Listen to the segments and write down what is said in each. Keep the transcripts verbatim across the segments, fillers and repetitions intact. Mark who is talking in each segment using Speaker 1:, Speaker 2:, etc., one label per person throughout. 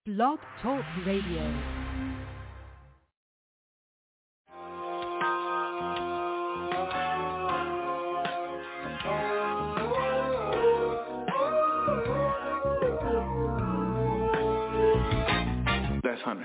Speaker 1: Blog Talk Radio.
Speaker 2: That's Hunter.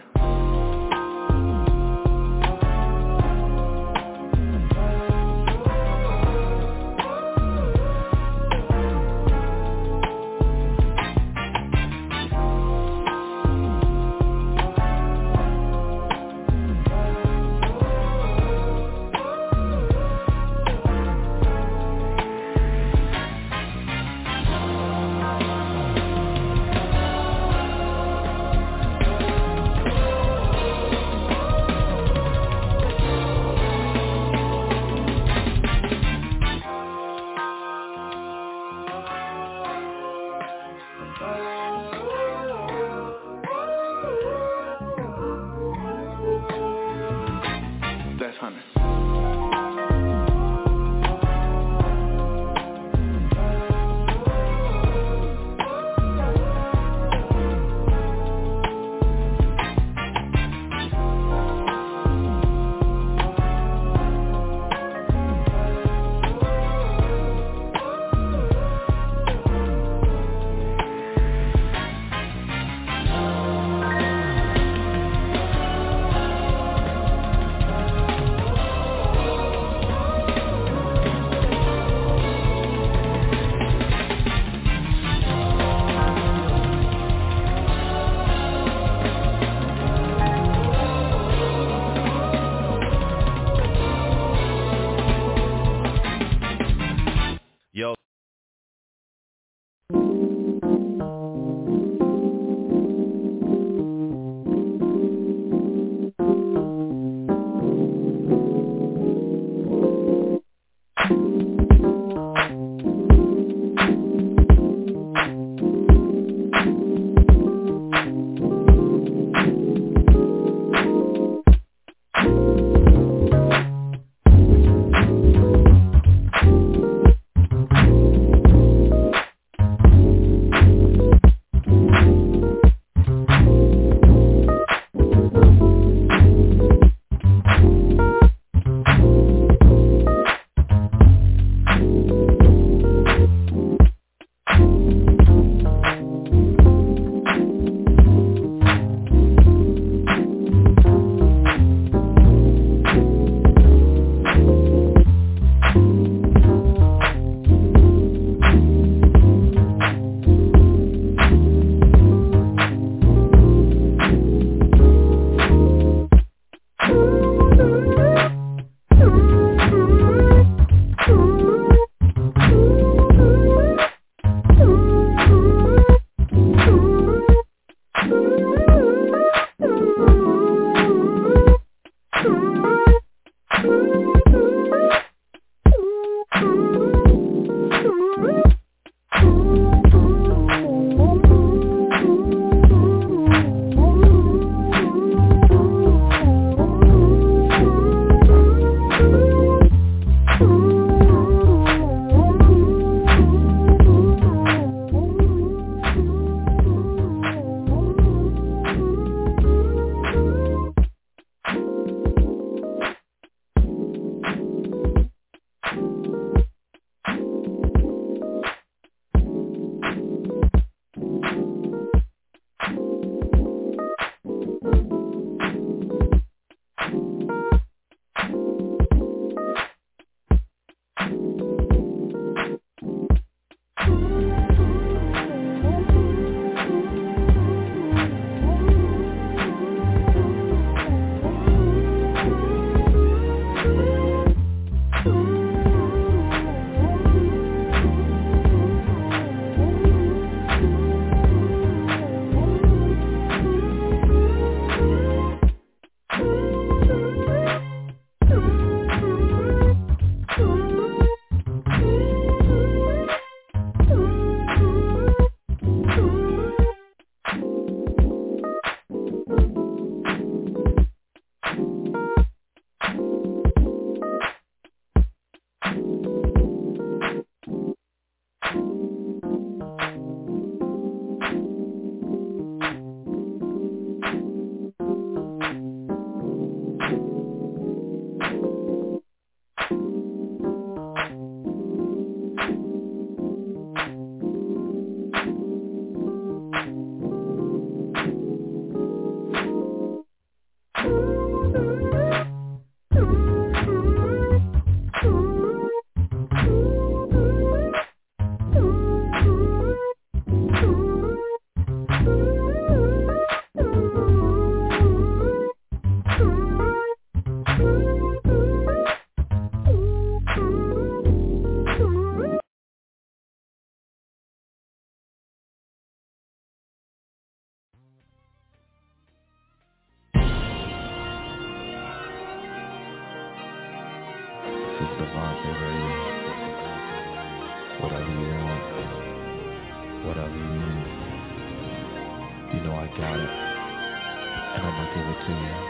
Speaker 2: I got it, and I'm gonna give it to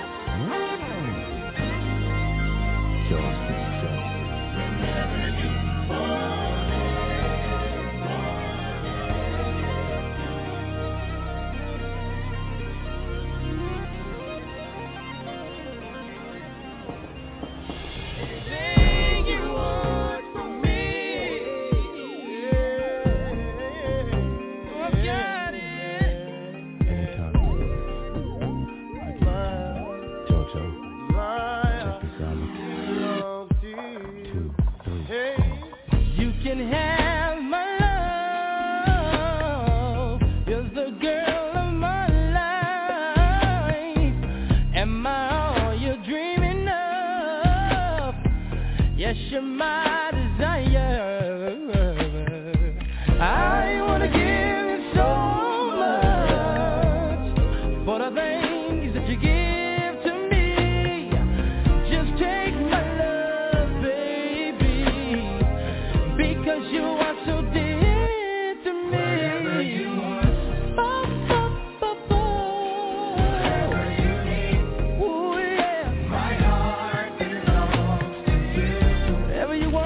Speaker 2: you. Josie, Josie. Whenever you want anything you want from me, yeah, I've got it. Anytime. Jojo, check this out. Two, three, four. You can have my love. You're the girl of my life. Am I all you're dreaming of? Yes, you're my desire. I wanna give you so much for the things that you give. You want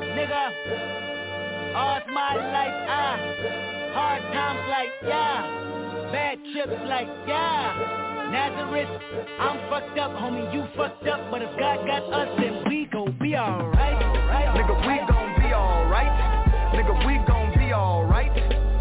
Speaker 2: nigga. All's my life, ah. Hard times like, yeah. Bad trips like, yeah. Nazareth, I'm fucked up, homie, you fucked up. But if God got us, then we gon' be alright. Right?
Speaker 3: Nigga, we gon' be alright. Nigga, we gon' be alright.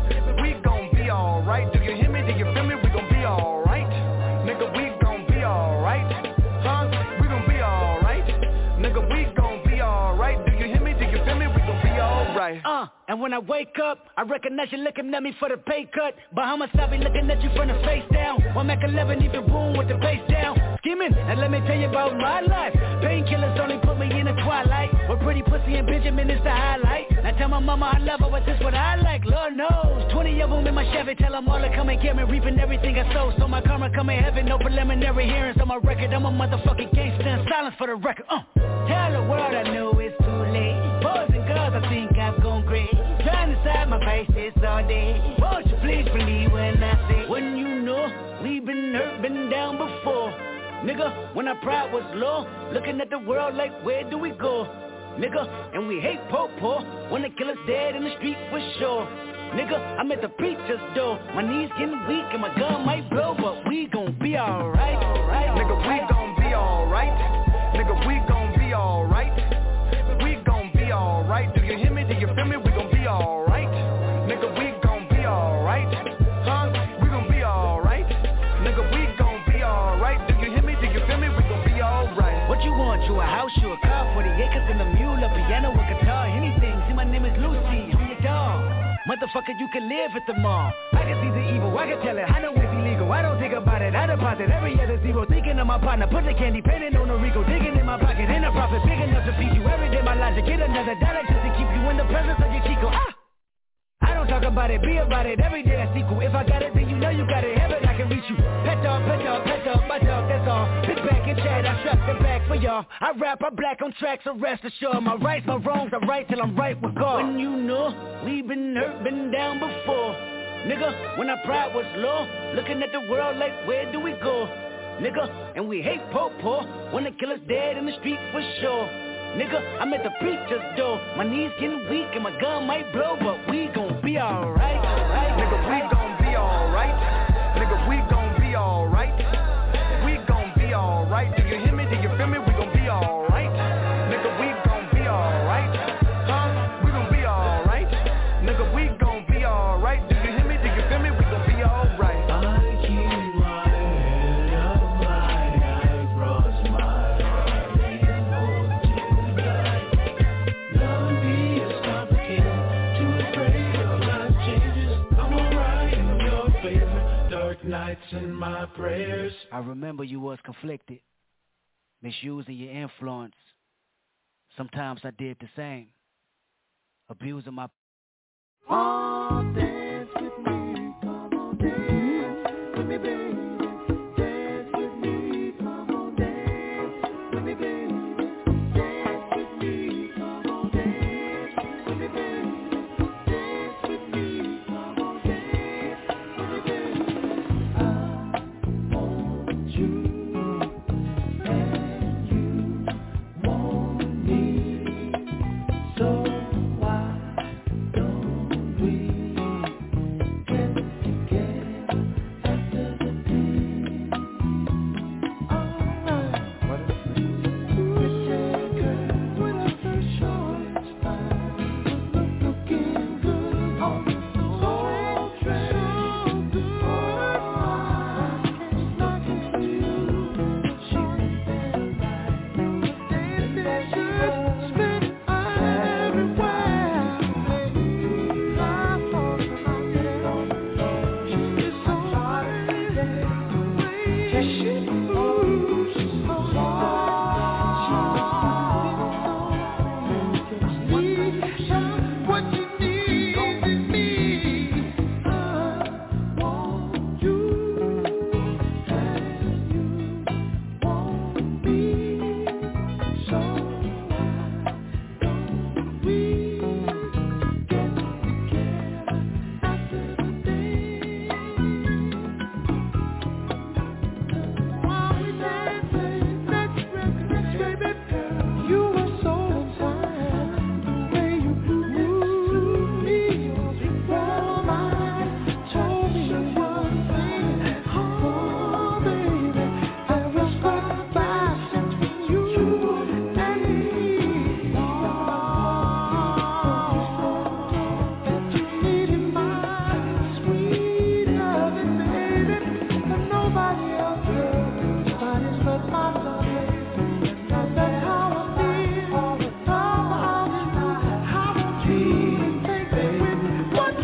Speaker 3: We gon' be alright. Do you hear me? Do you feel me? We gon' be alright. Nigga, we gon' be alright. Huh? We gon' be alright. Nigga, we gon' be alright. Do you hear me? Do you feel me? We gon' be alright.
Speaker 2: Uh, and when I wake up, I recognize you looking at me for the pay cut. Bahamas, I be looking at you from the face down. One Mac eleven, even boom with the bass down. Skimming, and let me tell you about my life. Painkillers only put me in the twilight. With pretty pussy and Benjamin is the highlight. Now tell my mama I love her, but this what I like, Lord knows. Twenty of them in my Chevy, tell them all to come and get me. Reaping everything I sow, so my karma come in heaven. No preliminary hearings on my record. I'm a motherfucking gangster and silence for the record. Uh. Tell the world I know it's too late. Boys and girls, I think I've gone great. Trying to side my faces all day. Won't you please believe when I say, when you know we've been hurt, been down before. Nigga, when our pride was low, looking at the world like, where do we go? Nigga, and we hate po-po, wanna kill us dead in the street for sure. Nigga, I'm at the preacher's door, my knees getting weak and my gun might blow, but we gon' be alright. Right.
Speaker 3: Nigga, we gon' be alright. Nigga, we gon' be alright. We gon' be alright. Do you hear me? Do you feel me? We gon' be alright. Nigga, we gon' be alright. Huh? We gon' be alright. Nigga, we gon' be alright. Do you hear me? Do you feel me? We gon' be alright.
Speaker 2: What you want? You a house, you a car, forty acres and a mule, a piano, a guitar, anything. See, my name is Lucy, I'm your dog. Motherfucker, you can live at the mall. I can see the evil, I can tell it, I know it's illegal. I don't think about it, I deposit every other zero. Thinking of my partner, put the candy, painting on a Rico. Digging in my pocket, in a profit, big enough to feed you. Every day my logic, get another dollar just to keep you in the presence of your Chico. Ah! I don't talk about it, be about it, every day I sequel. If I got it, then you know you got it, heaven I can reach you. Pet dog, pet dog, pet dog, my dog, that's all. Sit back and chat, I strap the back for y'all. I rap, I black on tracks, so rest assured. My rights, my wrongs, I right till I'm right with God. When you know, we been hurt, been down before. Nigga, when our pride was low, looking at the world like, where do we go? Nigga, and we hate po-po, wanna kill us dead in the street for sure. Nigga, I'm at the preacher's door, my knees getting weak and my gun might blow, but we gon' be alright. Right.
Speaker 3: Nigga, we gon' be alright. Nigga, we gon' be alright. We gon' be alright. Do you hear me? Do you feel me? We gon' be alright. Nigga, we gon' be alright. Huh? We gon' be alright. Nigga, we gon' be alright. Do you hear me? Do you feel me? We gon' be alright.
Speaker 4: I keep my head up high, I cross my heart and hold to die. Love me is complicated, too afraid of life changes. I'm alright in your favor, dark nights and my prayers.
Speaker 2: I remember you was conflicted, misusing your influence. Sometimes I did the same, abusing my.
Speaker 4: Oh, dance with me, come on, dance with me, baby. Dance with me, come on, dance with me, baby. Dance with me, come on, dance with me, baby. Dance with me, come on, dance with me, baby. I want you, and you want me, so why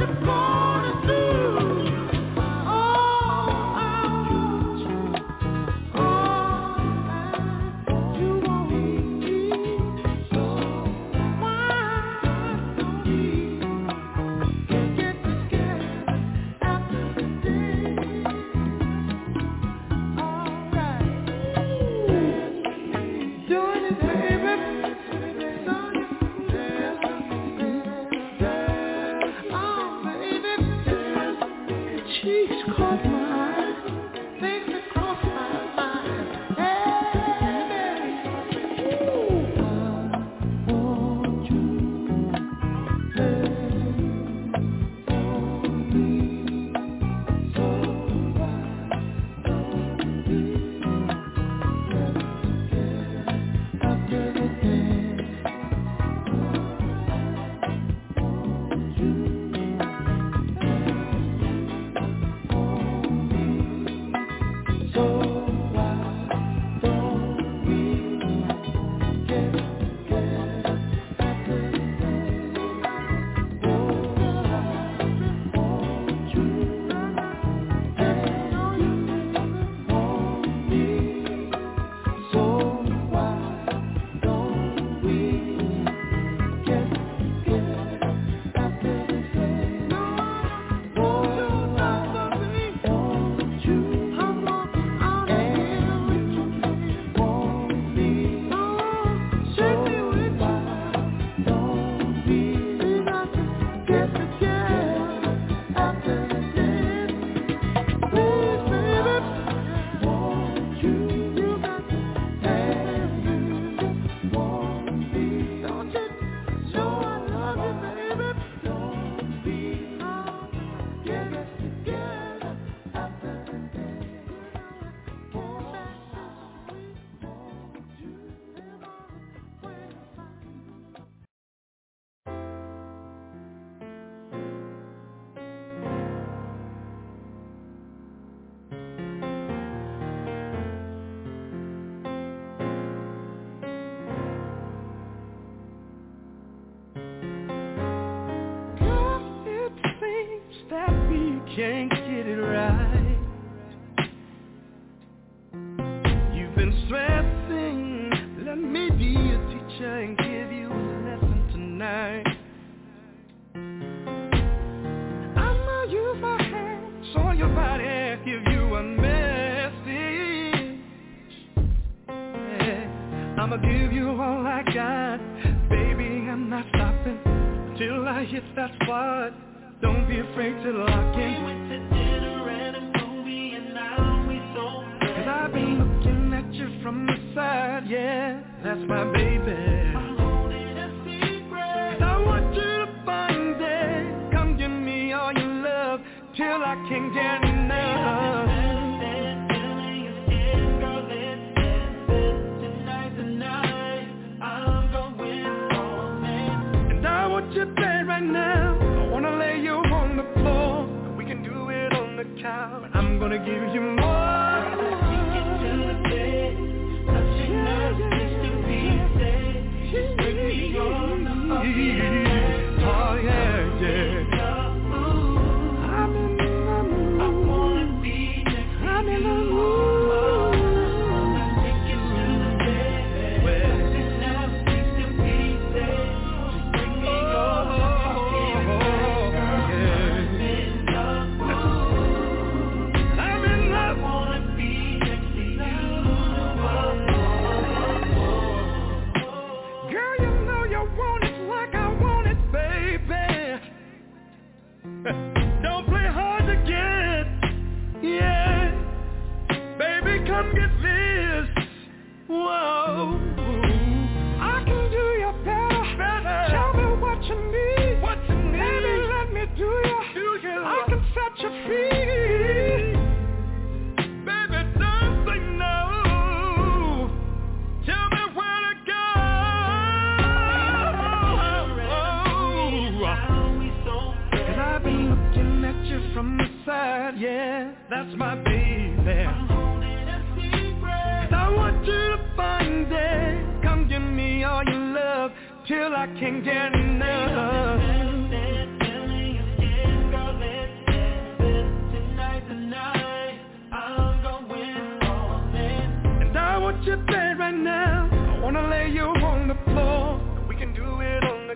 Speaker 5: Can't get it right. You've been stressing. Let me be a teacher and give you a lesson tonight. I'ma use my hands on your body, give you a message. Yeah. I'ma give you all I got. Baby, I'm not stopping till I hit that spot. Don't be afraid to lock in. We went to dinner and a movie and now we so bad. Cause I've been looking at you from the side, yeah, that's my baby. I'm holding a secret. Cause I want you to find it. Come give me all your love till I can't get enough. And I want you bad right now. Wanna lay you on the floor, we can do it on the couch. I'm gonna give you more. Take it to the bed, touching us just to be safe. Just bring me on the fucking. Oh yeah, yeah. I'm in the mood. I wanna be next to I'm in the mood. Take it to the bed, touching us just to be safe. Just bring me on the fucking. Don't play hard to get, yeah. Baby, come get this. Whoa, I can do you better. better. Tell me what you need. What you need. Baby, let me do you. Do you. I can set you free. Baby, don't say no. Tell me where to go. Cause I've been looking at you from the side, yeah, that's my baby. I'm holding a secret. Cause I want you to find it. Come give me all your love till I can't get enough.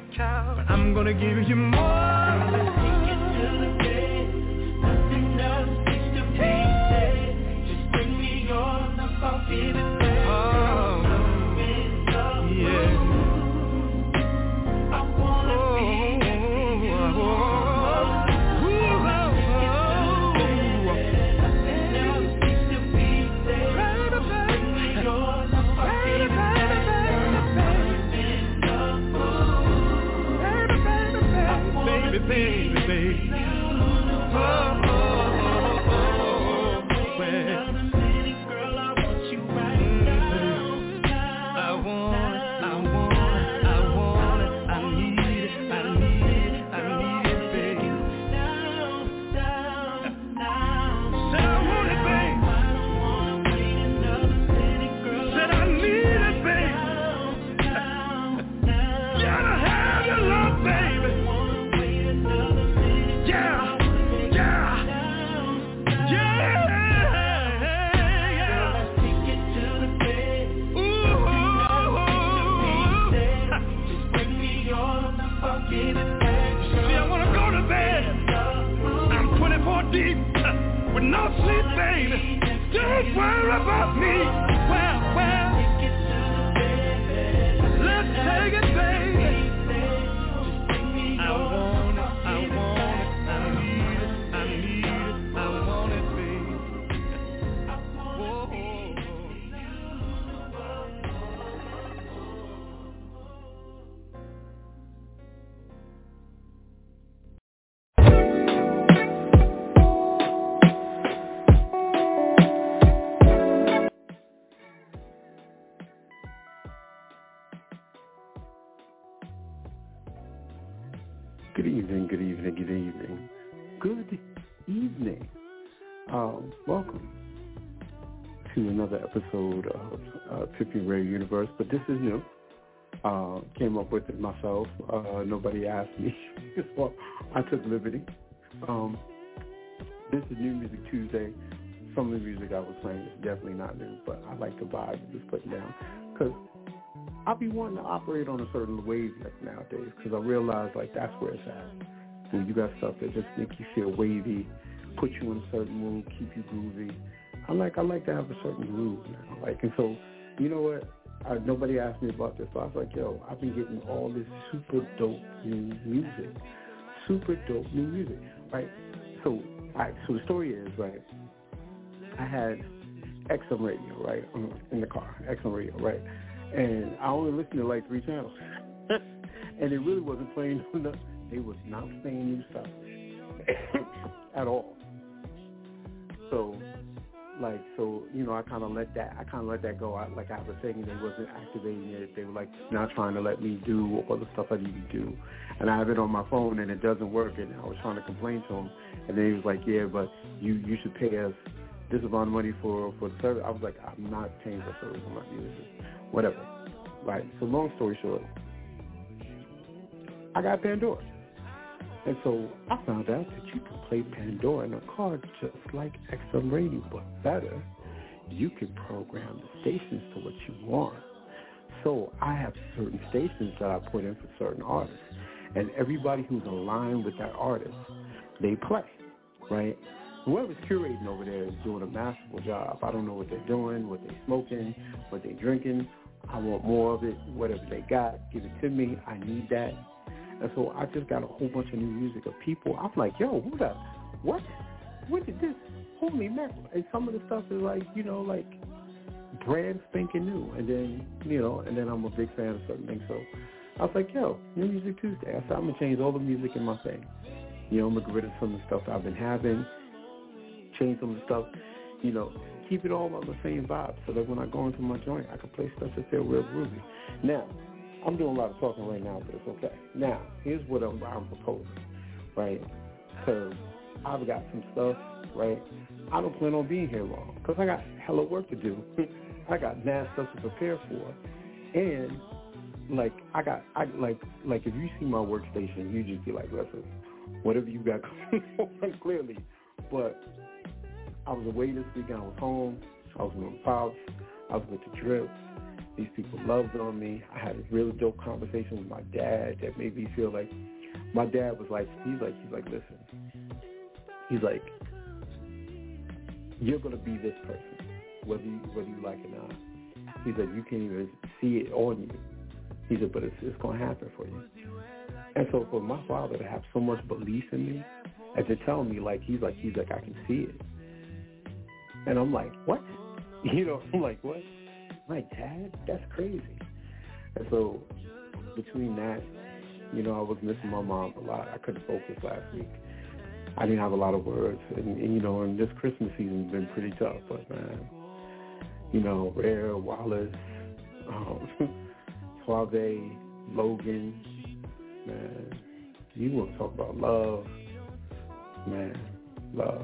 Speaker 5: couch. But I'm gonna give you more. I'm gonna take it to the bed. Nothing else needs to be said. Just bring me your love, I'll give it back. Oh, yeah. I wanna be with you. Baby, baby, oh, oh, oh, oh, well. Girl, I want you right now. I want it, I want it, I want it, I need it, I need it, I need it, baby. Said I want it, baby. Said I need it, baby. Gotta have your love, baby. Deep, with no sleep, baby. Don't worry about me. Well, well, let's take it, baby. I want it, I want it, I need it, I need it, I want it, baby. Whoa.
Speaker 6: Good evening, good evening, good evening. Good evening. Um, welcome to another episode of uh, Tiffany Radio Universe, but this is new. Uh, came up with it myself. Uh, nobody asked me, so I took liberty. Um, this is New Music Tuesday. Some of the music I was playing is definitely not new, but I like the vibe of just putting down because I'll be wanting to operate on a certain wavelength nowadays because I realize, like, that's where it's at. When you got stuff that just make you feel wavy, put you in a certain mood, keep you groovy. I like I like to have a certain groove now. Like, and so, you know what? I, nobody asked me about this, so I was like, yo, I've been getting all this super dope new music. Super dope new music, right? So, all right, so the story is, right, I had X M radio, right, in the car, X M radio, right? And I only listened to like three channels. And it really wasn't playing enough. They was not playing new stuff at all. So, like, so, you know, I kind of let that, I kind of let that go. I, like, I have a thing, they wasn't activating it. They were, like, not trying to let me do all the stuff I need to do. And I have it on my phone, and it doesn't work. And I was trying to complain to him. And then he was like, yeah, but you, you should pay us this amount of money for, for the service. I was like, I'm not paying for service. I'm not using it. Whatever. Right. So long story short, I got Pandora. And so I found out that you can play Pandora in a car just like X M radio, but better. You can program the stations to what you want. So I have certain stations that I put in for certain artists. And everybody who's aligned with that artist, they play, right? Whoever's curating over there is doing a masterful job. I don't know what they're doing, what they're smoking, what they're drinking. I want more of it. Whatever they got, give it to me. I need that. And so I just got a whole bunch of new music of people. I'm like, yo, who the, what? When did this? Holy mackerel. And some of the stuff is like, you know, like brand spanking new. And then, you know, and then I'm a big fan of certain things. So I was like, yo, New Music Tuesday. I said, I'm going to change all the music in my thing. You know, I'm going to get rid of some of the stuff I've been having, change some of the stuff, you know, keep it all on the same vibe so that when I go into my joint, I can play stuff that feel real groovy. Now, I'm doing a lot of talking right now, but it's okay. Now, here's what I'm, I'm proposing, right? Because I've got some stuff, right? I don't plan on being here long because I got hella work to do. I got mad stuff to prepare for. And, like, I got, I like, like if you see my workstation, you just be like, listen, whatever you got going on, clearly. But I was away this weekend. I was home. I was with my pops. I was with the Drip. These people loved on me. I had a really dope conversation with my dad that made me feel like my dad was like, he's like, he's like, listen, he's like, you're gonna be this person, whether you, whether you like it or not. He said, you can't even see it on you. He said, but it's, it's going to happen for you. And so for my father to have so much belief in me and to tell me, like, he's like, he's like, I can see it. And I'm like, what? You know, I'm like, what? My dad? That's crazy. And so between that, you know, I was missing my mom a lot. I couldn't focus last week. I didn't have a lot of words. And, and you know, and this Christmas season has been pretty tough. But, man, you know, Rare, Wallace, um, Suave, Logan, man, you want to talk about love, man, love,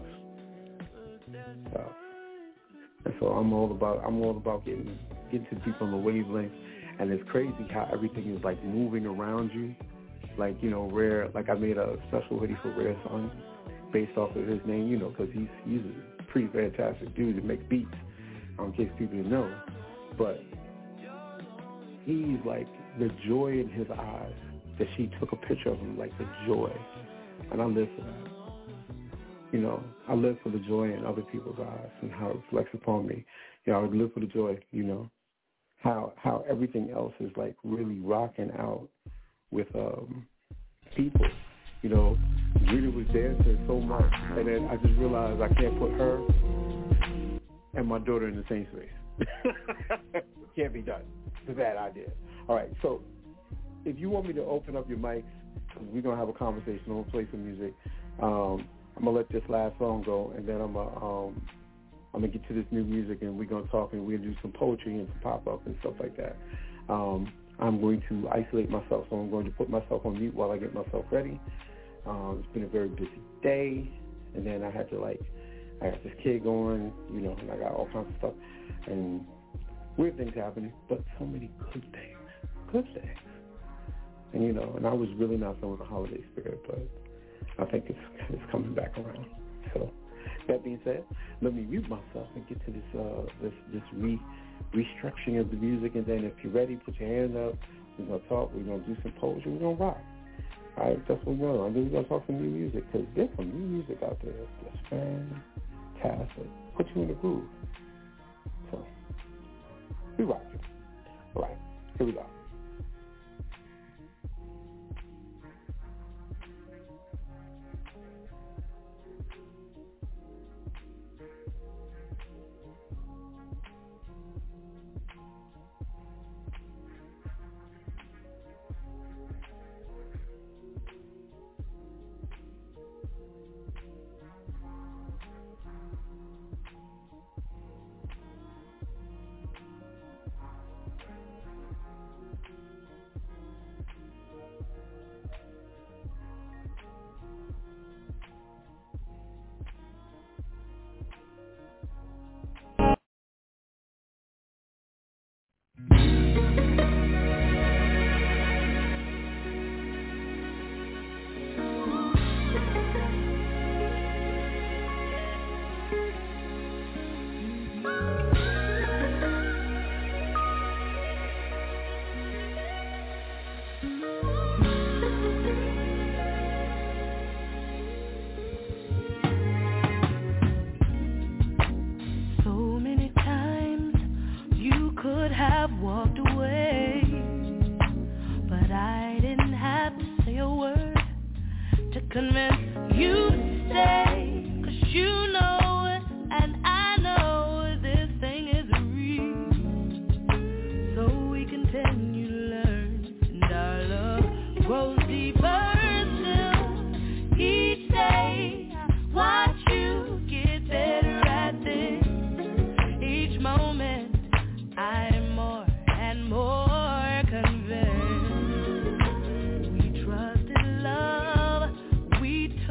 Speaker 6: love. And so I'm all about, I'm all about getting, getting to people on the wavelength, and it's crazy how everything is like moving around you. Like, you know, Rare, like I made a special hoodie for Rare's son based off of his name, you know, because he's, he's a pretty fantastic dude that makes beats, in case people didn't know. But he's like, the joy in his eyes that she took a picture of him, like the joy. And I live for that. You know, I live for the joy in other people's eyes and how it reflects upon me. You know, I live for the joy, you know, how how everything else is like really rocking out with um, people. You know, Rita was dancing so much, and then I just realized I can't put her and my daughter in the same space. Can't be done. It's a bad idea. All right, so if you want me to open up your mics, we're going to have a conversation. I'm going to play some music. Um, I'm going to let this last song go, and then I'm going to um, I'm gonna get to this new music, and we're going to talk, and we're going to do some poetry and some pop-up and stuff like that. Um, I'm going to isolate myself, so I'm going to put myself on mute while I get myself ready. Um, it's been a very busy day, and then I had to, like, I got this kid going, you know, and I got all kinds of stuff, and weird things happening, but so many good things, good things. And, you know, and I was really not feeling the holiday spirit, but I think it's, it's coming back around. So that being said, let me mute myself and get to this uh, this this re restructuring of the music, and then if you're ready, put your hands up. We're going to talk. We're going to do some poetry. We're going to rock. All right, that's what we're going to do. And then we're going to talk some new music, because there's some new music out there that's fantastic. Put you in the groove. So we rock it. All right, here we go.
Speaker 7: We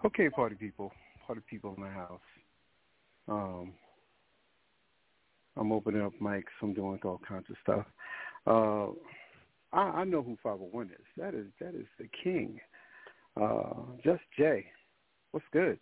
Speaker 6: Okay, party people, party people in the house. Um, I'm opening up mics. I'm doing all kinds of stuff. Uh, I, I know who five oh one is. That is that is the king. Uh, Just Jay. What's good?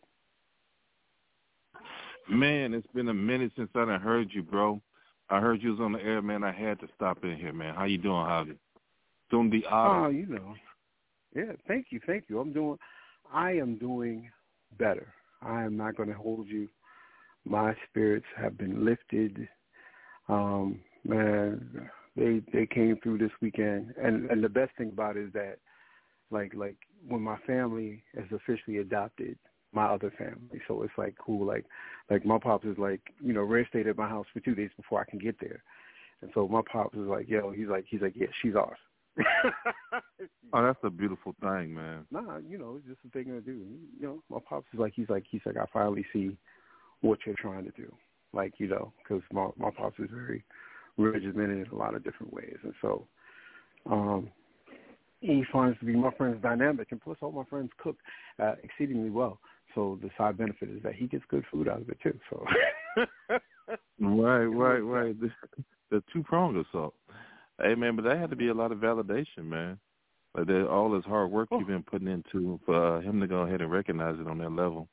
Speaker 7: Man, it's been a minute since I done heard you, bro. I heard you was on the air, man. I had to stop in here, man. How you doing, Javi? Doing the honor.
Speaker 6: Oh, you know. Yeah, thank you, thank you. I'm doing. I am doing better. I am not going to hold you. My spirits have been lifted. Um, man, they they came through this weekend, and and the best thing about it is that, like like when my family is officially adopted my other family, so it's like cool. Like like my pops is like, you know, Red stayed at my house for two days before I can get there, and so my pops is like, yo, he's like he's like yeah, she's ours.
Speaker 7: Oh, that's a beautiful thing, man.
Speaker 6: Nah, you know, it's just a thing to do. You know, my pops is like, he's like, he's like, I finally see what you're trying to do. Like, you know, because my, my pops is very regimented in a lot of different ways. And so um, he finds to be my friend's dynamic. And plus, all my friends cook uh, exceedingly well. So the side benefit is that he gets good food out of it, too. So
Speaker 7: Right, right, right. The, the two-pronged assault. Hey, man, but that had to be a lot of validation, man. Like that, all this hard work
Speaker 6: oh.
Speaker 7: you've been putting into for uh, him to go ahead and recognize it on that level.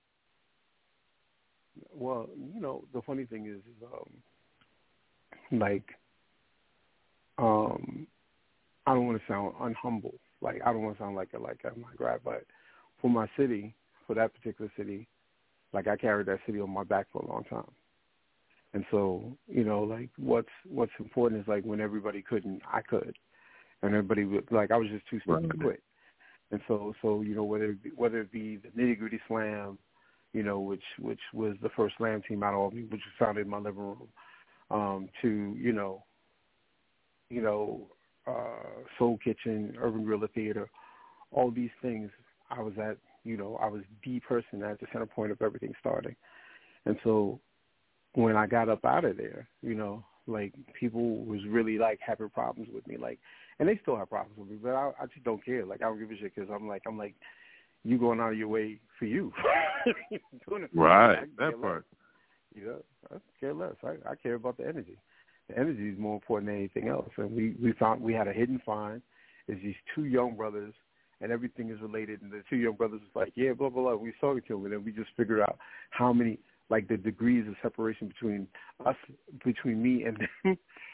Speaker 6: Well, you know, the funny thing is, is um, like, um, I don't want to sound unhumble. Like, I don't want to sound like a, like I'm not grab, but for my city, for that particular city, like I carried that city on my back for a long time. And so, you know, like what's what's important is like when everybody couldn't, I could, and everybody would, like I was just too stupid to quit. And so, so you know, whether it be, whether it be the Nitty Gritty Slam, you know, which which was the first slam team out of Albany, which was founded in my living room, um, to you know, you know, uh, Soul Kitchen, Urban Guerrilla Theater, all these things. I was at, you know, I was the person at the center point of everything starting, and so. When I got up out of there, you know, like people was really like having problems with me, like, and they still have problems with me, but I, I just don't care. Like I don't give a shit because I'm like, I'm like, you going out of your way for you, doing it for
Speaker 7: right?
Speaker 6: You.
Speaker 7: That part.
Speaker 6: You know, I care less. I, I care about the energy. The energy is more important than anything else. And we we found we had a hidden find. It's these two young brothers, and everything is related. And the two young brothers was like, yeah, blah blah blah. We saw the killer, and we just figured out how many. Like the degrees of separation between us, between me and them.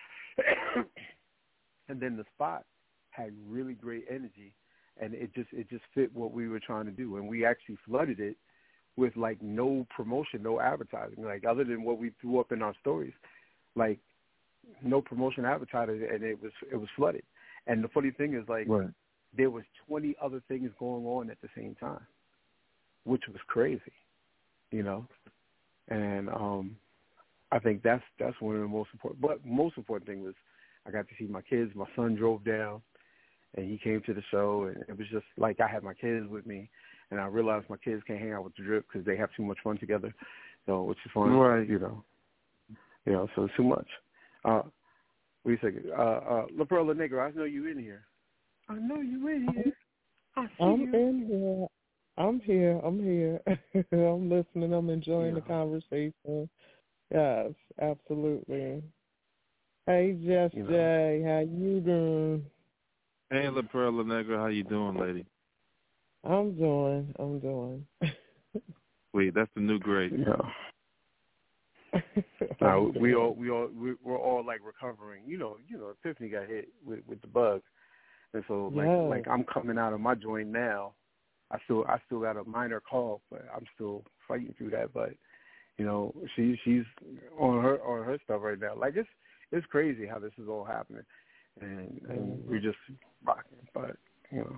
Speaker 6: And then the spot had really great energy, and it just it just fit what we were trying to do. And we actually flooded it with like no promotion, no advertising, like other than what we threw up in our stories, like no promotion, advertising, and it was it was flooded. And the funny thing is, like
Speaker 7: right.
Speaker 6: there was twenty other things going on at the same time, which was crazy, you know. And um, I think that's that's one of the most important. But most important thing was I got to see my kids. My son drove down, and he came to the show, and it was just like I had my kids with me, and I realized my kids can't hang out with the Drip because they have too much fun together, so which is fun,
Speaker 7: right?
Speaker 6: You know, you know, so it's too much. Uh, wait a second, uh, uh, La Perla Negra, I know you in here. I know you in here. I see
Speaker 8: I'm
Speaker 6: you.
Speaker 8: in here. I'm here. I'm here. I'm listening. I'm enjoying
Speaker 6: yeah.
Speaker 8: the conversation. Yes, absolutely. Hey, Just
Speaker 6: you know.
Speaker 8: Jay, how you doing?
Speaker 7: Hey, La Perla Negra, how you doing, lady?
Speaker 8: I'm doing. I'm doing.
Speaker 7: Wait, that's the new grade.
Speaker 6: Yeah. no, we all we all we, we're all like recovering. You know, you know, Tiffany got hit with, with the bug, and so like
Speaker 8: yeah.
Speaker 6: like I'm coming out of my joint now. I still I still got a minor cough, but I'm still fighting through that. But you know, she she's on her on her stuff right now. Like it's it's crazy how this is all happening, and and mm-hmm. we're just rocking. But you know,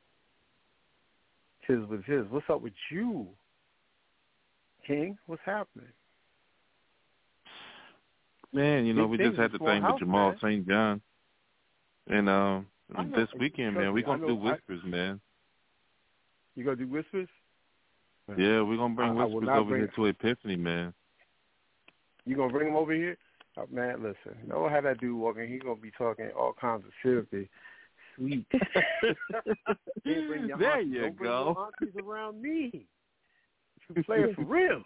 Speaker 6: tis with his. What's up with you, King? What's happening?
Speaker 7: Man, you know,
Speaker 6: Big
Speaker 7: we just had the thing with Jamal Saint John, and um, this weekend, man, we're gonna do Whispers, I, man.
Speaker 6: You gonna do Whispers?
Speaker 7: Yeah, we're gonna bring
Speaker 6: I,
Speaker 7: Whispers
Speaker 6: I
Speaker 7: over
Speaker 6: bring,
Speaker 7: here to Epiphany, man.
Speaker 6: You gonna bring him over here? Oh, man, listen, you know how that dude walking? He gonna be talking all kinds of filthy, sweet.
Speaker 7: There you
Speaker 6: aunties.
Speaker 7: go.
Speaker 6: Don't bring your aunties around me. Play it for real.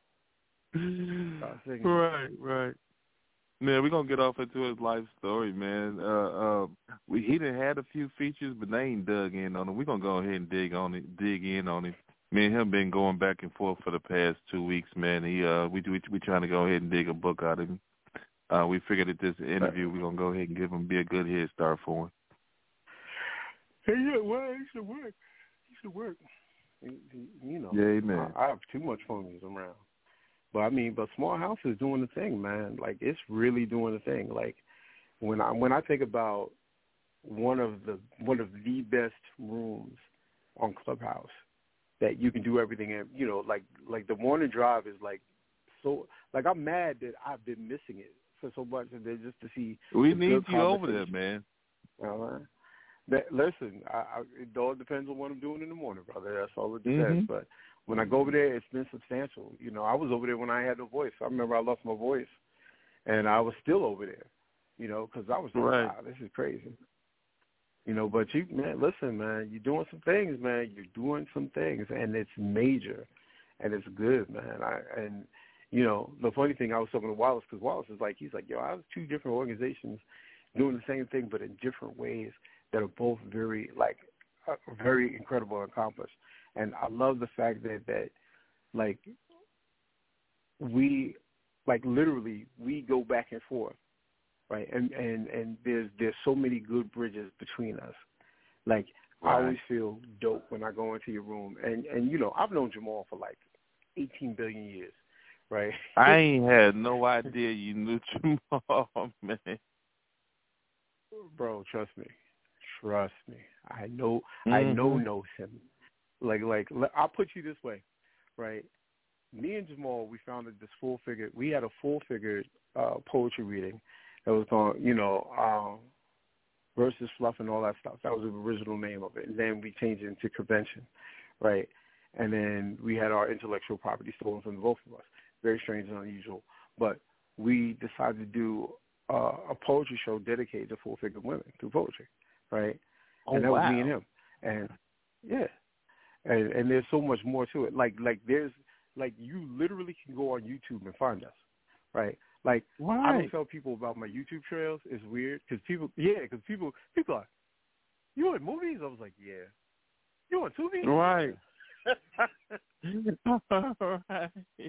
Speaker 7: Right, right. Man, we're going to get off into his life story, man. Uh, uh, we, he done had a few features, but they ain't dug in on him. We're going to go ahead and dig on it, dig in on him. Me and him been going back and forth for the past two weeks, man. He, uh, we we we trying to go ahead and dig a book out of him. Uh, we figured that this interview, we're going to go ahead and give him, be a good head start for him.
Speaker 6: Hey, yeah, well, he should work. He should work. He, he, you know,
Speaker 7: yeah, man.
Speaker 6: I, I have too much phonies around. But, I mean, but Small House is doing the thing, man. Like, it's really doing the thing. Like, when I when I think about one of the one of the best rooms on Clubhouse that you can do everything in, you know, like like the morning drive is like so, like I'm mad that I've been missing it for so much, and then just to see.
Speaker 7: We need you over there, man.
Speaker 6: Uh-huh. That, listen, I, I, it all depends on what I'm doing in the morning, brother. That's all it depends. Mm-hmm. But when I go over there, it's been substantial. You know, I was over there when I had no voice. I remember I lost my voice, and I was still over there, you know, because I was like,
Speaker 7: right.
Speaker 6: wow, this is crazy. You know, but you, man, listen, man, you're doing some things, man. You're doing some things, and it's major, and it's good, man. I, and, you know, the funny thing, I was talking to Wallace, because Wallace is like, he's like, yo, I was two different organizations doing the same thing, but in different ways that are both very, like, uh, very incredible and accomplished. And I love the fact that, that, like, we, like, literally, we go back and forth, right? And, and, and there's there's so many good bridges between us. Like, right. I always feel dope when I go into your room. And, and, you know, I've known Jamal for, like, eighteen billion years, right?
Speaker 7: I ain't had no idea you knew Jamal, man.
Speaker 6: Bro, trust me. Trust me. I know,
Speaker 7: mm-hmm.
Speaker 6: I know knows him. Like, like, I'll put you this way, right? Me and Jamal, we founded this full figure. We had a full figure uh, poetry reading that was called, you know, um, Versus Fluff and all that stuff. That was the original name of it. And then we changed it into Convention, right? And then we had our intellectual property stolen from the both of us. Very strange and unusual. But we decided to do uh, a poetry show dedicated to full figure women through poetry, right?
Speaker 7: Oh,
Speaker 6: and that
Speaker 7: wow.
Speaker 6: was me and him. And, yeah. And, and there's so much more to it. Like, like there's, like, you literally can go on YouTube and find us, right? Like,
Speaker 7: right.
Speaker 6: I don't tell people about my YouTube trails. It's weird because people, yeah, because people, people are, you in movies? I was like, yeah. You on Tubi?
Speaker 7: Right.
Speaker 6: right.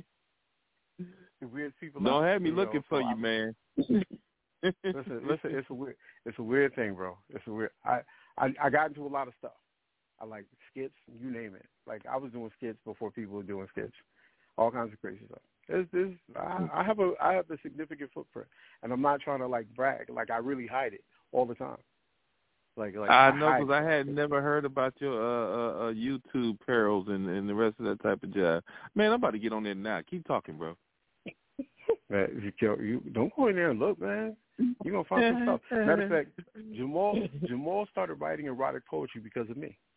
Speaker 6: The weird people.
Speaker 7: Don't
Speaker 6: out,
Speaker 7: have me
Speaker 6: you
Speaker 7: looking
Speaker 6: know,
Speaker 7: for
Speaker 6: so
Speaker 7: you,
Speaker 6: I'm,
Speaker 7: man.
Speaker 6: listen, listen. It's a weird. It's a weird thing, bro. It's a weird. I, I, I got into a lot of stuff. I like skits, you name it. Like I was doing skits before people were doing skits. All kinds of crazy stuff. It's, it's, I, I have a I have a significant footprint, and I'm not trying to like brag. Like I really hide it all the time. Like, like
Speaker 7: I,
Speaker 6: I
Speaker 7: know because
Speaker 6: I
Speaker 7: had never heard about your uh, uh, uh, YouTube perils and, and the rest of that type of job. Man, I'm about to get on there now. Keep talking, bro.
Speaker 6: Man, you, you don't go in there and look, man. You're gonna find some stuff. Matter of fact, Jamal Jamal started writing erotic poetry because of me.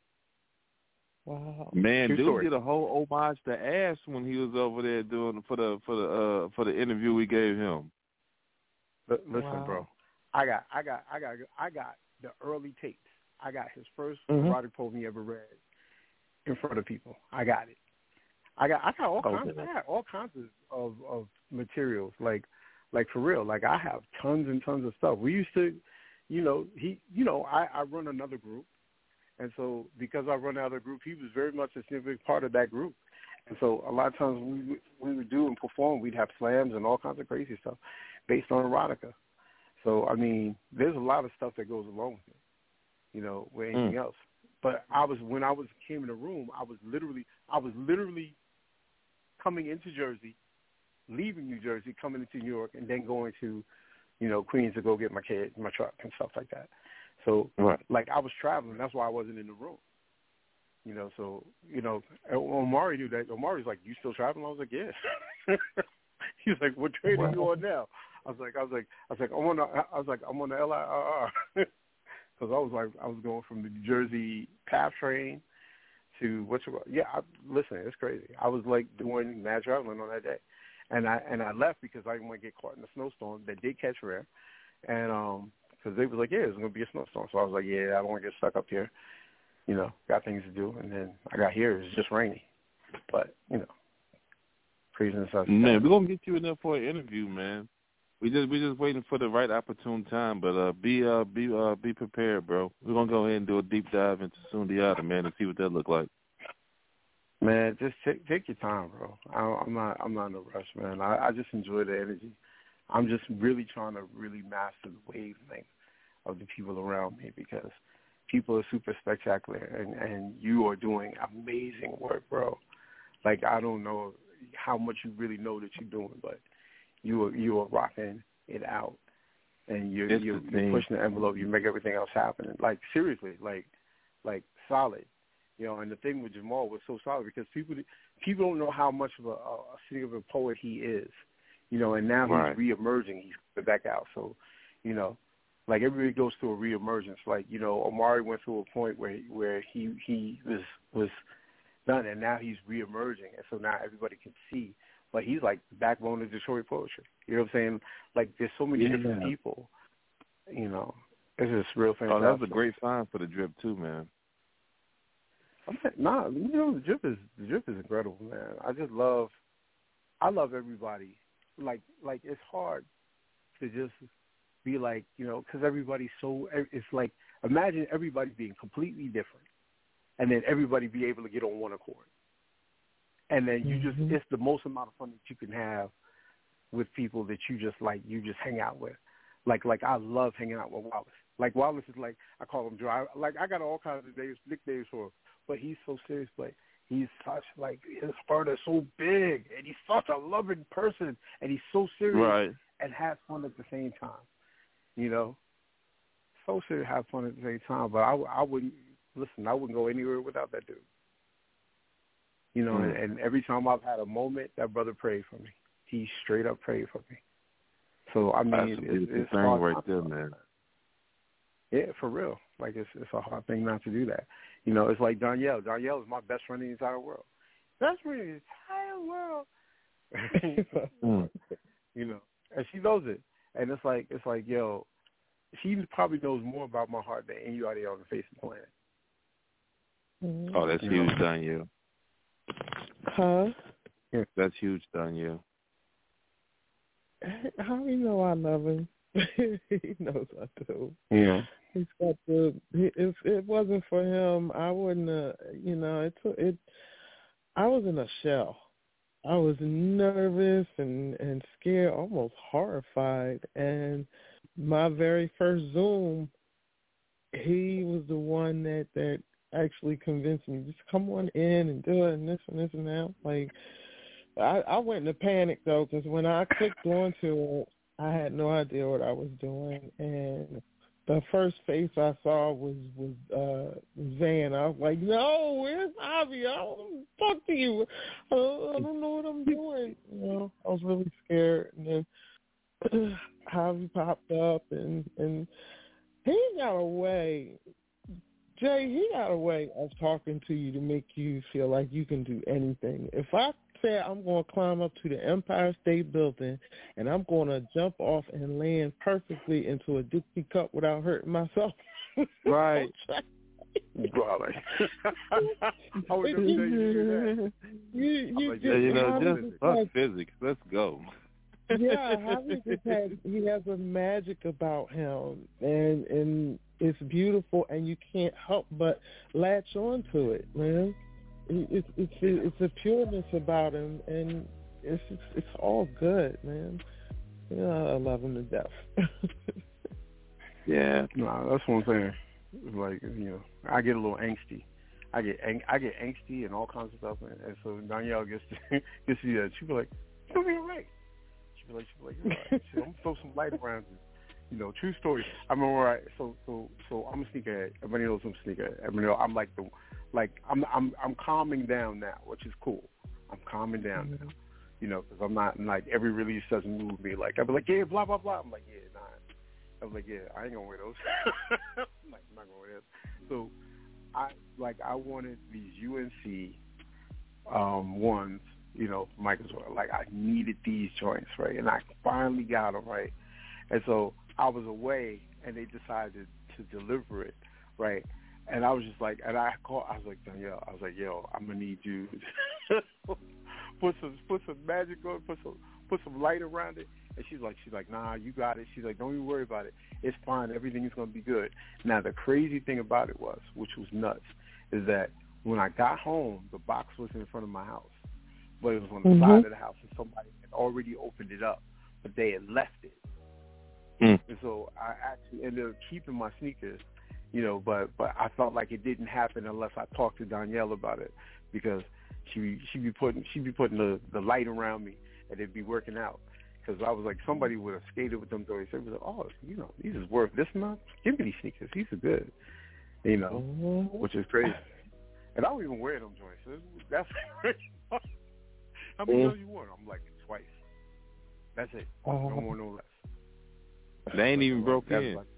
Speaker 8: Wow.
Speaker 7: Man,
Speaker 6: True
Speaker 7: dude
Speaker 6: story.
Speaker 7: did a whole homage to Ash when he was over there doing for the for the uh, for the interview we gave him.
Speaker 6: But listen,
Speaker 8: Wow.
Speaker 6: bro, I got I got I got I got the early tapes. I got his first
Speaker 7: mm-hmm.
Speaker 6: erotic poem he ever read in front of people. I got it. I got I got all
Speaker 7: okay.
Speaker 6: kinds. I got all kinds of, of of materials. Like like for real. Like I have tons and tons of stuff. We used to, you know, he, you know, I, I run another group, and so because I run another group, he was very much a significant part of that group. And so a lot of times we we would do and perform. We'd have slams and all kinds of crazy stuff based on erotica. So I mean, there's a lot of stuff that goes along with it, you know, with anything
Speaker 7: mm.
Speaker 6: else. But I was when I was came in the room, I was literally I was literally coming into Jersey, leaving New Jersey, coming into New York, and then going to, you know, Queens to go get my kid, my truck, and stuff like that. So,
Speaker 7: right.
Speaker 6: like, I was traveling. That's why I wasn't in the room. You know, so, you know, Omari knew that. Omari's like, you still traveling? I was like, yeah. He was like, what train are you on now? I was like, I was like, I was like, I'm on the, I was like, I'm on the L I R R. Because I was like, I was going from the New Jersey PATH train to what's it called? Yeah, I, listen, it's crazy. I was like doing mad traveling on that day, and I and I left because I didn't want to get caught in a snowstorm that did catch rare, and um, because they was like, yeah, it's gonna be a snowstorm, so I was like, yeah, I don't want to get stuck up here, you know, got things to do, and then I got here, it was just rainy, but you know, praising success.
Speaker 7: Man, we're gonna get you in there for an interview, man. We just we just waiting for the right opportune time, but uh, be uh be uh be prepared, bro. We're gonna go ahead and do a deep dive into Sundiata, man, and see what that look like.
Speaker 6: Man, just take take your time, bro. I, I'm not I'm not in a rush, man. I, I just enjoy the energy. I'm just really trying to really master the wavelength of the people around me because people are super spectacular, and, and you are doing amazing work, bro. Like, I don't know how much you really know that you're doing, but you are, you are rocking it out, and you're, you're, you're pushing the envelope. You make everything else happen. Like, seriously, like, like solid. You know, and the thing with Jamal was so solid because people people don't know how much of a, a singer of a poet he is. You know, and now
Speaker 7: right.
Speaker 6: he's re-emerging. He's coming back out. So, you know, like everybody goes through a re-emergence. Like, you know, Omari went through a point where where he he was was done, and now he's re-emerging, and so now everybody can see. But he's like the backbone of Detroit poetry. You know what I'm saying? Like, there's so many
Speaker 7: yeah.
Speaker 6: different people. You know, it's just real fantastic.
Speaker 7: Oh, that was a great find for the drip too, man.
Speaker 6: Nah, you know, the drip is the drip is incredible, man. I just love, I love everybody. Like, like it's hard to just be like, you know, because everybody's so. It's like, imagine everybody being completely different, and then everybody be able to get on one accord, and then you just mm-hmm. it's the most amount of fun that you can have with people that you just like you just hang out with. Like, like I love hanging out with Wallace. Like Wallace is like I call him dry. Like I got all kinds of names, nicknames for him. But he's so serious. Like he's such like his heart is so big, and he's such a loving person, and he's so serious
Speaker 7: right.
Speaker 6: and has fun at the same time. You know, so serious, have fun at the same time. But I, I wouldn't listen. I wouldn't go anywhere without that dude. You know, mm. and, and every time I've had a moment, that brother prayed for me. He straight up prayed for me. So I mean,
Speaker 7: That's
Speaker 6: it's,
Speaker 7: a beautiful
Speaker 6: it's
Speaker 7: thing
Speaker 6: hard
Speaker 7: right there, man.
Speaker 6: Yeah, for real. Like, it's it's a hard thing not to do that. You know, it's like Danielle. Danielle is my best friend in the entire world. Best friend in the entire world.
Speaker 7: mm.
Speaker 6: You know, and she knows it. And it's like, it's like, yo, she probably knows more about my heart than anybody on the face of the planet.
Speaker 8: Mm-hmm.
Speaker 7: Oh, that's
Speaker 6: you
Speaker 7: huge,
Speaker 6: know?
Speaker 7: Danielle.
Speaker 8: Huh?
Speaker 6: Yeah.
Speaker 7: That's huge, Danielle.
Speaker 8: How do you know I love him? He knows I do.
Speaker 6: Yeah.
Speaker 8: He's got the. He, if it wasn't for him, I wouldn't. Uh, you know, it. It. I was in a shell. I was nervous and and scared, almost horrified. And my very first Zoom, he was the one that that actually convinced me, just come on in and do it and this and this and that. Like, I, I went into panic though, because when I clicked onto it, I had no idea what I was doing, and the first face I saw was was uh, Van. I was like, "No, where's Javi? I don't want to talk to you. Uh, I don't know what I'm doing." You know, I was really scared, and then Javi popped up, and and he got a way. Jay, he got a way of talking to you to make you feel like you can do anything. If I say I'm going to climb up to the Empire State Building and I'm going to jump off and land perfectly into a Dixie cup without hurting myself.
Speaker 6: Right. Brother. I was going to tell you that.
Speaker 8: You, you,
Speaker 7: like, yeah, you know, just fuck has, physics. Let's go.
Speaker 8: Yeah, Javi just has, he has a magic about him, and and it's beautiful, and you can't help but latch on to it, man. It's it's it's a pureness about him, and it's it's, it's all good, man. Yeah, I love him to death.
Speaker 7: Yeah,
Speaker 6: no, that's what I'm saying. It's like, you know, I get a little angsty. I get ang- I get angsty and all kinds of stuff, and, and so Danielle gets to, gets to see that. She be like, "You'll be all right." She be like, "She be like, you're all right." She, I'm gonna throw some light around you. You know, true story. I remember, I, so so so I'm a sneakerhead. Everybody knows I'm a sneakerhead. Everybody know I'm like the. Like, I'm I'm I'm calming down now, which is cool. I'm calming down now, you know, because I'm not, like, every release doesn't move me. Like, I'll be like, yeah, blah, blah, blah. I'm like, yeah, nah. I'm like, yeah, I ain't going to wear those. I'm like, I'm not going to wear those. So, I, like, I wanted these U N C um, ones, you know, Michael's well. Like, I needed these joints, right? And I finally got them, right? And so I was away, and they decided to deliver it, right? And I was just like, and I called, I was like, Danielle, I was like, yo, I'm going to need you put some put some magic on, put some put some light around it. And she's like, she's like, nah, you got it. She's like, don't even worry about it. It's fine. Everything is going to be good. Now, the crazy thing about it was, which was nuts, is that when I got home, the box was in front of my house, but it was on the mm-hmm. side of the house, and somebody had already opened it up, but they had left it. Mm. And so I actually ended up keeping my sneakers, you know, but but I felt like it didn't happen unless I talked to Danielle about it, because she she be putting she be putting the, the light around me, and it'd be working out. Because I was like, somebody would have skated with them though. They was like, oh, you know, these is worth this much. Give me these sneakers. These are good, you know, mm-hmm. which is crazy. And I don't even wear them joints. So that's crazy. How many times mm-hmm. you worn? I'm like, twice. That's it. Uh-huh. No more, no less.
Speaker 7: They ain't even broke in. Like,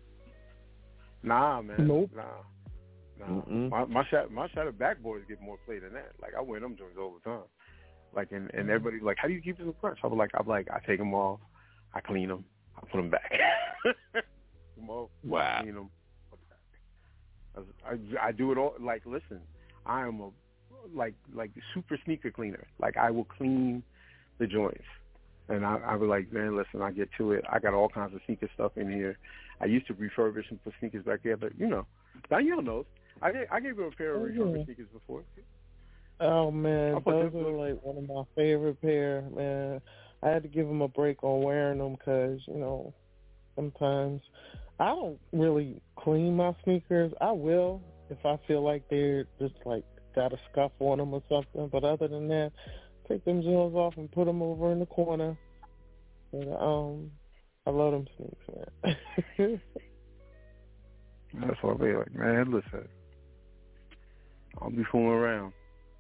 Speaker 6: nah, man.
Speaker 8: Nope.
Speaker 6: Nah. Nah. Mm-mm. My my shot my shot of backboards get more play than that. Like I wear them joints all the time. Like and, and everybody's like, how do you keep them fresh? I was like, I'm like, I take them off, I clean them, I put them back. them off, wow. I clean them, put them back. I, I do it all. Like, listen, I am a like like super sneaker cleaner. Like I will clean the joints, and I I was like, man, listen, I get to it. I got all kinds of sneaker stuff in here. I used to refurbish and put sneakers back there, but you know, Danielle knows. I gave, I gave her a pair of refurbished mm-hmm. sneakers before.
Speaker 8: Oh, man, those are like one of my favorite pair, man. I had to give them a break on wearing them because, you know, sometimes I don't really clean my sneakers. I will if I feel like they're just, like, got a scuff on them or something. But other than that, take them gels off and put them over in the corner. And, um, I love them sneakers, man.
Speaker 6: That's what I mean. Like, man, listen, I'll be fooling around.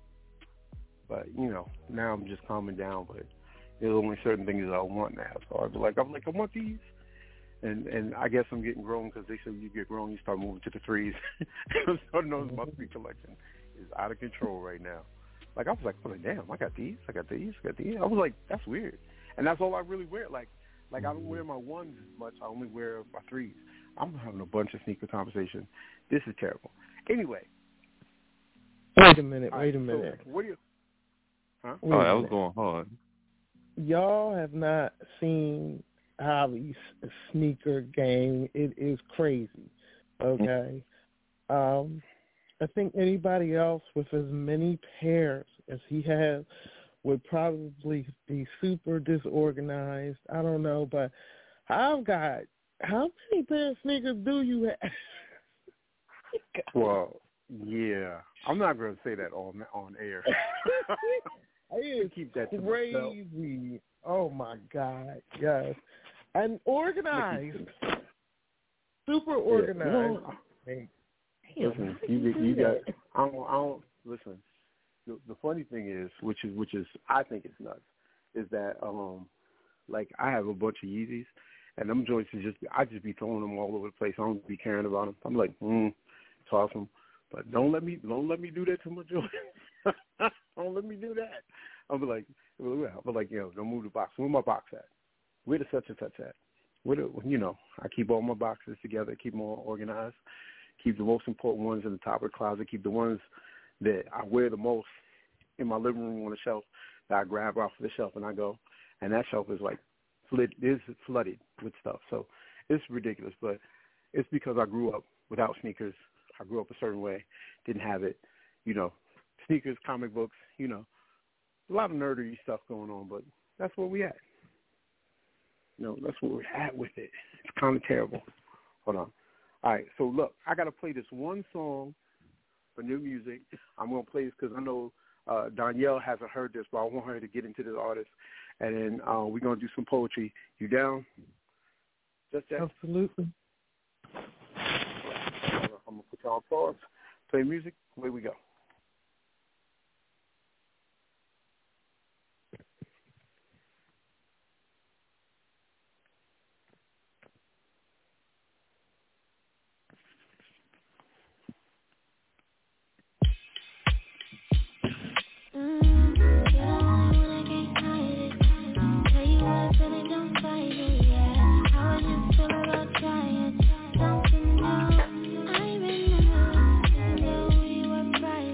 Speaker 6: But, you know, now I'm just calming down, but there's only certain things that I want now. So I'd be like, I'm like, I want these. And and I guess I'm getting grown because they say you get grown, you start moving to the threes. So knows my sneaker collection is out of control right now. Like, I was like, oh, damn, I got these, I got these, I got these. I was like, that's weird. And that's all I really wear. Like, like I don't wear my ones as much. I only wear my threes. I'm having a bunch of sneaker conversation. This is terrible. Anyway.
Speaker 8: Wait a minute, wait a
Speaker 6: right,
Speaker 8: minute.
Speaker 6: So what do you... Huh?
Speaker 7: Oh, that was going hard.
Speaker 8: Y'all have not seen Holly's sneaker game. It is crazy. Okay. Um, I think anybody else with as many pairs as he has would probably be super disorganized. I don't know, but I've got, how many pairs of sneakers do you have?
Speaker 6: Well, yeah. I'm not going to say that on on air.
Speaker 8: It is that crazy. Oh, my God. Yes. And organized. Super organized.
Speaker 6: Yeah, you know, listen, you, you got, I don't, I don't, listen, the, the funny thing is, which is, which is, I think it's nuts, is that, um, like, I have a bunch of Yeezys, and them joints is just, I just be throwing them all over the place. I don't be caring about them. I'm like, hmm, toss them. But don't let me, don't let me do that to my joints. Don't let me do that. I'll be like, I'll be like, you know, don't move the box. Where my box at? Where the such and such at? Where the, you know, I keep all my boxes together, keep them all organized, keep the most important ones in the top of the closet, keep the ones that I wear the most in my living room on the shelf that I grab off the shelf and I go. And that shelf is like, flood, is flooded with stuff. So it's ridiculous, but it's because I grew up without sneakers. I grew up a certain way, didn't have it, you know, sneakers, comic books, you know, a lot of nerdy stuff going on, but that's where we at. You know, that's where we're at with it. It's kind of terrible. Hold on. All right, so look, I got to play this one song for new music. I'm going to play this because I know uh, Danielle hasn't heard this, but I want her to get into this artist. And then uh, we're going to do some poetry. You down? Just that?
Speaker 8: Absolutely.
Speaker 6: I'm going to put you on pause, play music, away we go.
Speaker 9: Something new, I remember, though we were bright.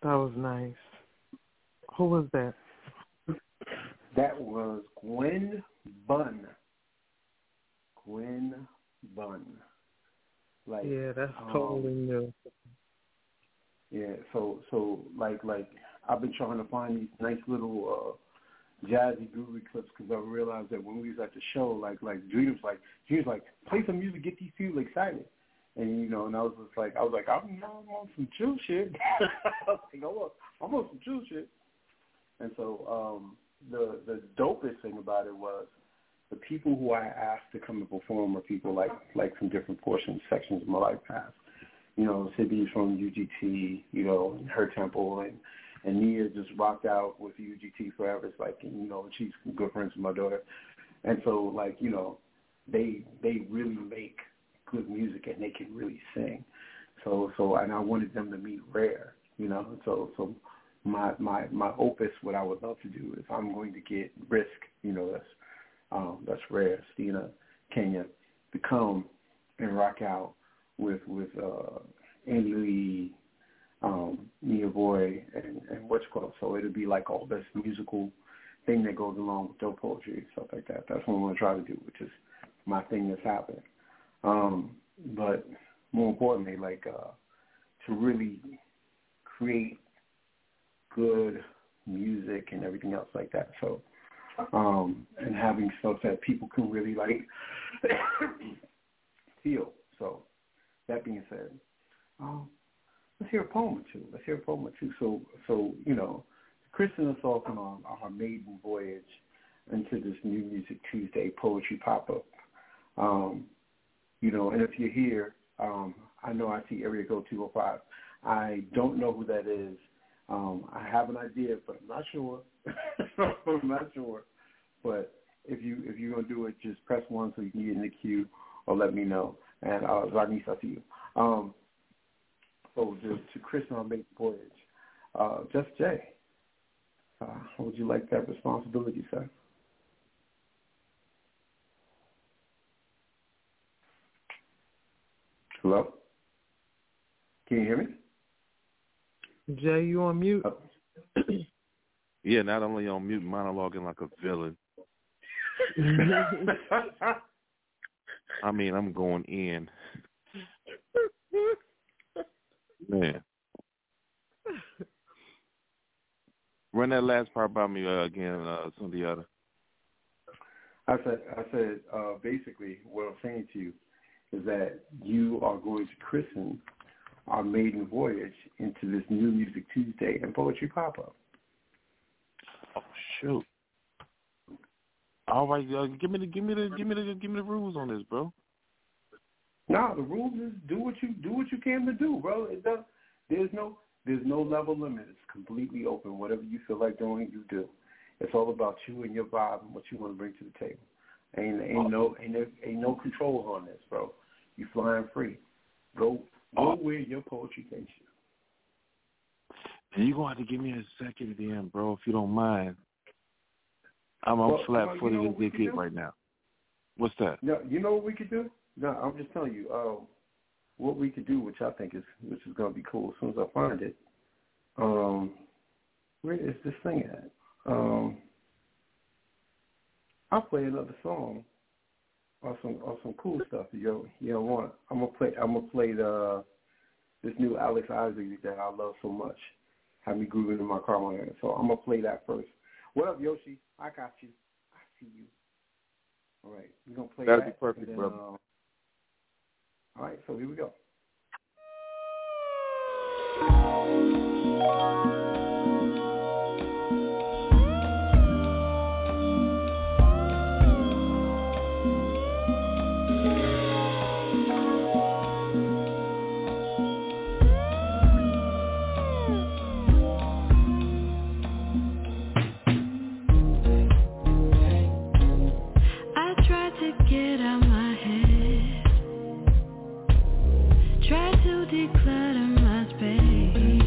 Speaker 8: That was nice. Who was that?
Speaker 6: That was Gwen Bunn. Gwen Bunn. Like,
Speaker 8: yeah, that's
Speaker 6: um,
Speaker 8: totally new.
Speaker 6: Yeah, so so like like I've been trying to find these nice little uh, jazzy groovy clips because I realized that when we was at the show, like like Dream was like he was like play some music, get these people excited, and you know, and I was just like I was like I'm, I'm on some chill shit. I was like, oh, I'm on some chill shit, and so um, the the dopest thing about it was the people who I asked to come and perform are people like like some different portions sections of my life past. You know, Sydney's from U G T, you know, Her Temple, and, and Nia just rocked out with U G T forever. It's like, you know, she's good friends with my daughter. And so, like, you know, they they really make good music and they can really sing. So, so and I wanted them to meet Rare, you know. So, so my, my, my opus, what I would love to do is I'm going to get Risk, you know, that's, um, that's Rare, Stina, Kenya, to come and rock out with with uh, Andy Lee, um, Nia Boy, and, and what's called. So it'll be like all this musical thing that goes along with dope poetry and stuff like that. That's what I'm going to try to do, which is my thing that's happening. Um, but more importantly, like uh, to really create good music and everything else like that. So um, and having stuff that people can really like feel. So. That being said, um, let's hear a poem or two. Let's hear a poem or two. So, so you know, christen us off on our, our maiden voyage into this New Music Tuesday poetry pop-up. Um, you know, and if you're here, um, I know I see area code two oh five. I don't know who that is. Um, I have an idea, but I'm not sure. I'm not sure. But if you if you're gonna do it, just press one so you can get in the queue, or let me know. And uh, Zarnice, I see you. Um, so to, to christen our maiden voyage, uh, Just Jay, uh, how would you like that responsibility, sir? Hello? Can you hear me?
Speaker 8: Jay, you on mute?
Speaker 6: Oh.
Speaker 7: Yeah, not only on mute, monologuing like a villain. I mean, I'm going in. Man. Run that last part by me uh, again, uh, Sundiata.
Speaker 6: I said, I said, uh, basically, what I'm saying to you is that you are going to christen our maiden voyage into this New Music Tuesday and Poetry Pop-Up.
Speaker 7: Oh shoot! All right, uh, give me the, give me the, give me the, give me the rules on this, bro.
Speaker 6: No, the rules is do what you do what you can to do, bro. It does, there's no there's no level limit. It's completely open. Whatever you feel like doing, you do. It's all about you and your vibe and what you want to bring to the table. Ain't ain't no ain't no, ain't no controls on this, bro. You flying free. Go go oh. where your poetry takes you.
Speaker 7: And you're going to have to give me a second then, bro, if you don't mind. I'm on well, flat-footed you know as they get right now. What's that?
Speaker 6: No, you know what we could do? No, I'm just telling you uh, what we could do, which I think is which is going to be cool as soon as I find it. Um, where is this thing at? Um, I'll play another song or some or some cool stuff. You you don't want? I'm gonna play. I'm gonna play the this new Alex Isaac that I love so much. Have me grooving in my car on it. So I'm gonna play that first. What up, Yoshi? I got you. I see you. All right, we're gonna play
Speaker 7: That'd
Speaker 6: that.
Speaker 7: be perfect,
Speaker 6: then,
Speaker 7: brother.
Speaker 6: Uh, all right, so here we go.
Speaker 9: Get out my head, try to declutter my space.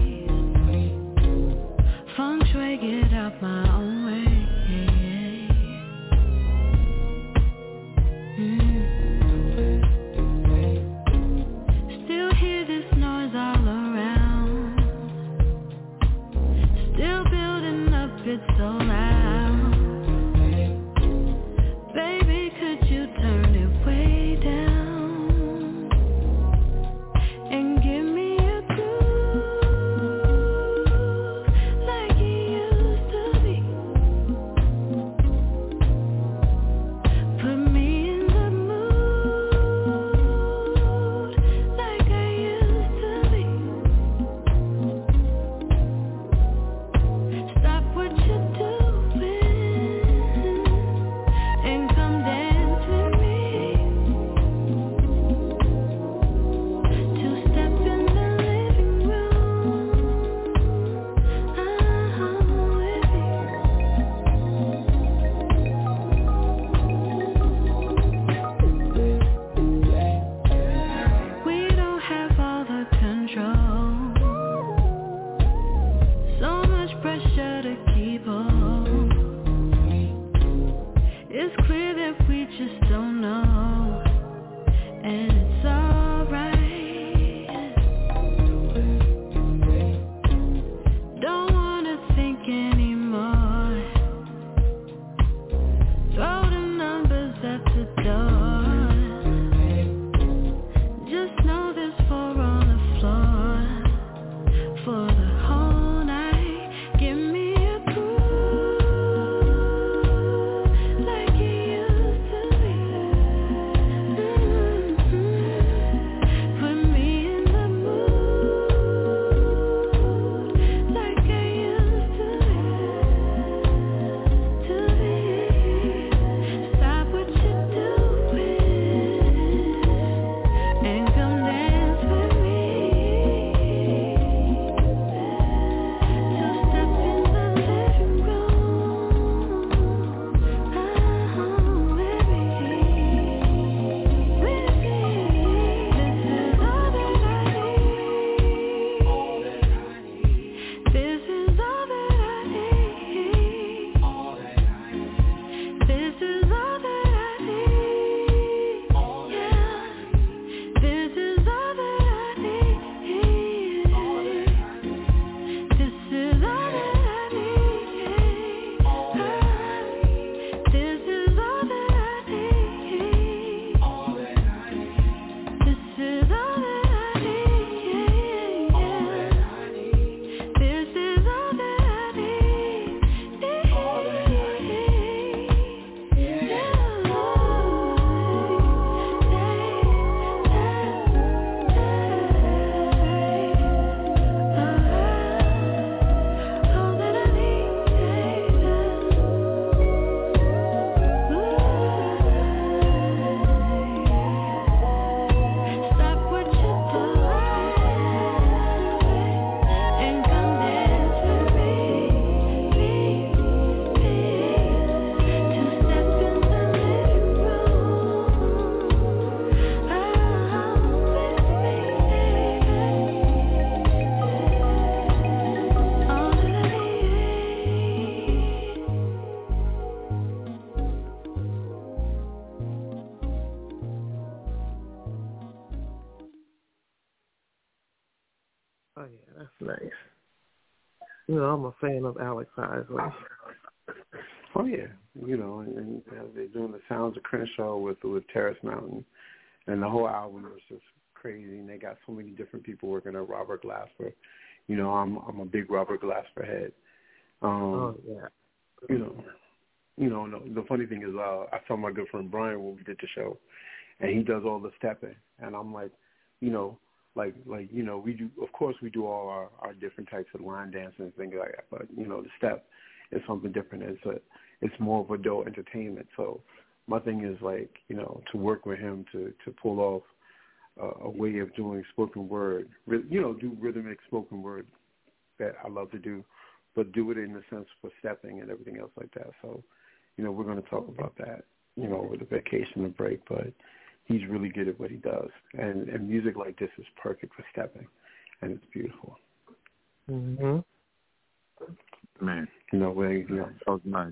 Speaker 8: Oh yeah, that's nice. You know, I'm a fan of Alex Isley.
Speaker 6: Oh yeah, you know, and, and uh, they're doing the Sounds of Crenshaw with with Terrace Mountain, and the whole album is just crazy. And they got so many different people working on Robert Glasper. You know, I'm I'm a big Robert Glasper head. Um,
Speaker 8: oh yeah.
Speaker 6: You know, you know. The, the funny thing is, uh, I saw my good friend Brian when we did the show, and he does all the stepping, and I'm like, you know, like like you know, we do. Of course, we do all our, our different types of line dancing and things like that. But you know, the step is something different. It's a it's more of adult entertainment. So my thing is like, you know, to work with him to to pull off uh, a way of doing spoken word, you know, do rhythmic spoken word that I love to do, but do it in the sense for stepping and everything else like that. So, you know, we're going to talk about that, you know, with the vacation and break, but he's really good at what he does. And, and music like this is perfect for stepping, and it's beautiful.
Speaker 8: Mm-hmm.
Speaker 7: Man.
Speaker 6: You know, where, you know.
Speaker 7: That was nice.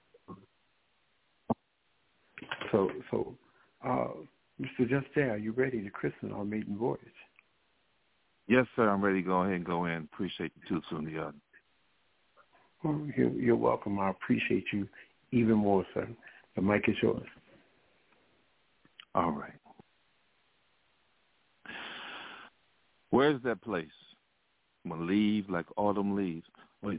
Speaker 6: So, so uh, Mister Just Jay, are you ready to christen our maiden voyage?
Speaker 7: Yes, sir. I'm ready to go ahead and go in. Appreciate you too, soon the other.
Speaker 6: Well, you're, you're welcome. I appreciate you even more, sir. The mic is yours.
Speaker 7: All right. Where's that place when leaves like autumn leaves? Wait.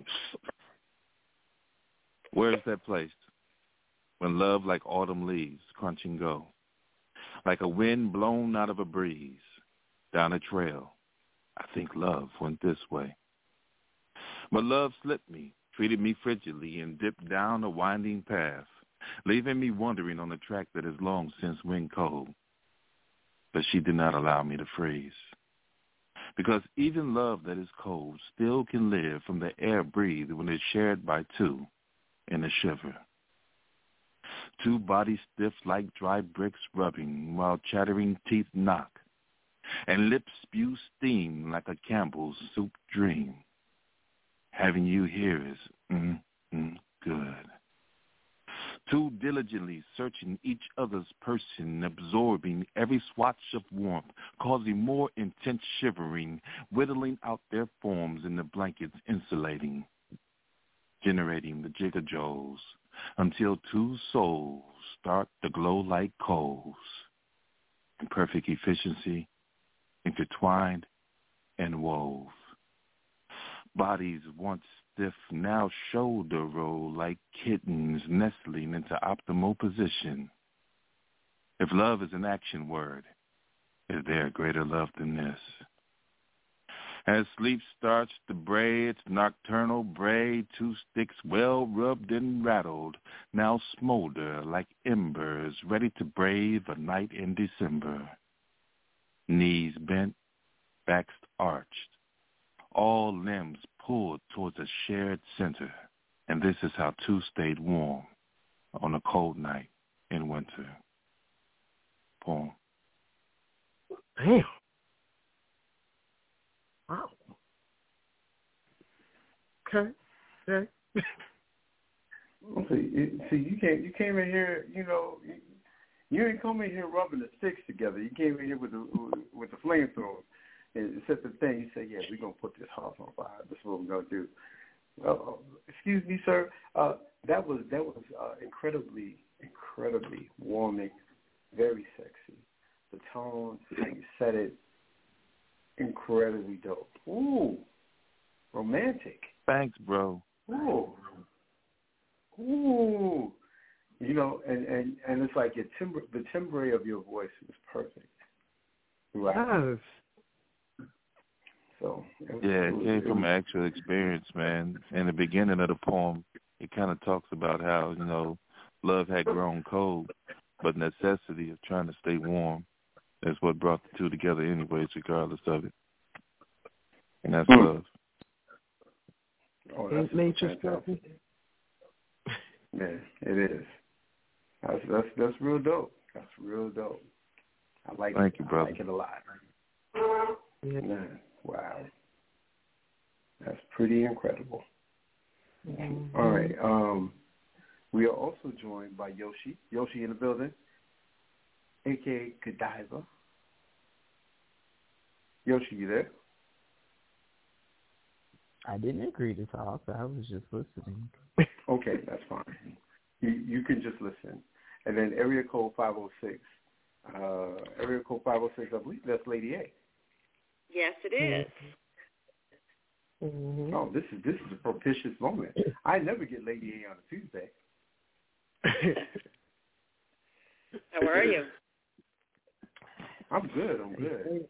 Speaker 7: Where's that place when love like autumn leaves crunch and go? Like a wind blown out of a breeze down a trail. I think love went this way. But love slipped me, treated me frigidly, and dipped down a winding path, leaving me wandering on a track that has long since went cold. But she did not allow me to freeze. Because even love that is cold still can live from the air breathed when it's shared by two in a shiver. Two bodies stiff like dry bricks rubbing while chattering teeth knock, and lips spew steam like a Campbell's soup dream. Having you here is mm, mm, good. Too diligently searching each other's person, absorbing every swatch of warmth, causing more intense shivering, whittling out their forms in the blankets insulating, generating the jigajoules until two souls start to glow like coals. In perfect efficiency, intertwined and wove. Bodies once stiff, now shoulder roll like kittens nestling into optimal position. If love is an action word, is there a greater love than this? As sleep starts to braid its nocturnal braid, two sticks well rubbed and rattled now smolder like embers ready to brave a night in December. Knees bent, backs arched, all limbs pulled towards a shared center, and this is how two stayed warm on a cold night in winter. Poem.
Speaker 8: Damn. Wow. Okay. Okay.
Speaker 6: see, see, you came, you came in here, you know, you, you didn't come in here rubbing the sticks together. You came in here with the with the flamethrower. And set the thing, you say, yeah, we're going to put this house on fire. This is what we're going to do. Uh, excuse me, sir. Uh, that was that was uh, incredibly, incredibly warming, very sexy. The tone, how you said it, incredibly dope. Ooh, romantic.
Speaker 7: Thanks, bro.
Speaker 6: Ooh. Ooh. You know, and, and, and it's like your timbre, the timbre of your voice was perfect. Right.
Speaker 8: Yes.
Speaker 6: So it was,
Speaker 7: yeah, it,
Speaker 6: it was,
Speaker 7: came
Speaker 6: it
Speaker 7: from
Speaker 6: was,
Speaker 7: actual experience, man. In the beginning of the poem, it kind of talks about how, you know, love had grown cold, but necessity of trying to stay warm is what brought the two together anyways, regardless of it. And that's
Speaker 6: mm.
Speaker 7: love.
Speaker 6: Oh, that's
Speaker 8: nature's
Speaker 6: fantastic. Yeah, it is. That's, that's, that's real dope. That's real dope. I like
Speaker 7: Thank
Speaker 6: it.
Speaker 7: you, brother.
Speaker 6: I like it a lot.
Speaker 8: Yeah.
Speaker 6: Man, wow. That's pretty incredible.
Speaker 8: Mm-hmm.
Speaker 6: All right. Um, we are also joined by Yoshi. Yoshi in the building, a k a. Godiva. Yoshi, you there?
Speaker 9: I didn't agree to talk. I was just listening.
Speaker 6: Okay, that's fine. You you can just listen. And then area code five oh six. Uh, area code five oh six, I believe that's Lady A.
Speaker 10: Yes, it is.
Speaker 8: Mm-hmm.
Speaker 6: Oh, this is this is a propitious moment. I never get Lady A on a Tuesday.
Speaker 10: How are you?
Speaker 6: I'm good. I'm good.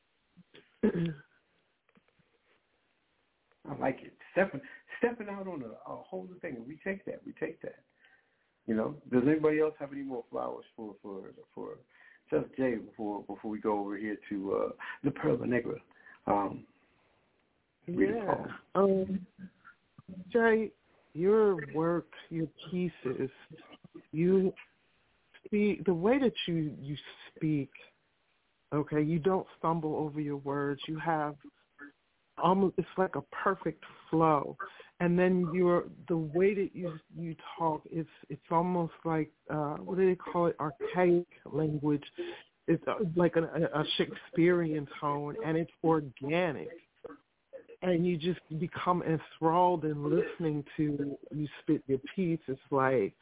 Speaker 6: I like it. Stepping stepping out on a, a whole new thing. We take that. We take that. You know. Does anybody else have any more flowers for for for Just Jay before before we go over here to uh, the Perla Negra? Um,
Speaker 8: yeah. Um, Jay, your work, your pieces, you speak the way that you you speak. Okay, you don't stumble over your words. You have almost, it's like a perfect flow. And then your the way that you you talk, it's it's almost like uh, what do they call it? Archaic language. It's like a, a Shakespearean tone, and it's organic. And you just become enthralled in listening to you spit your piece. It's like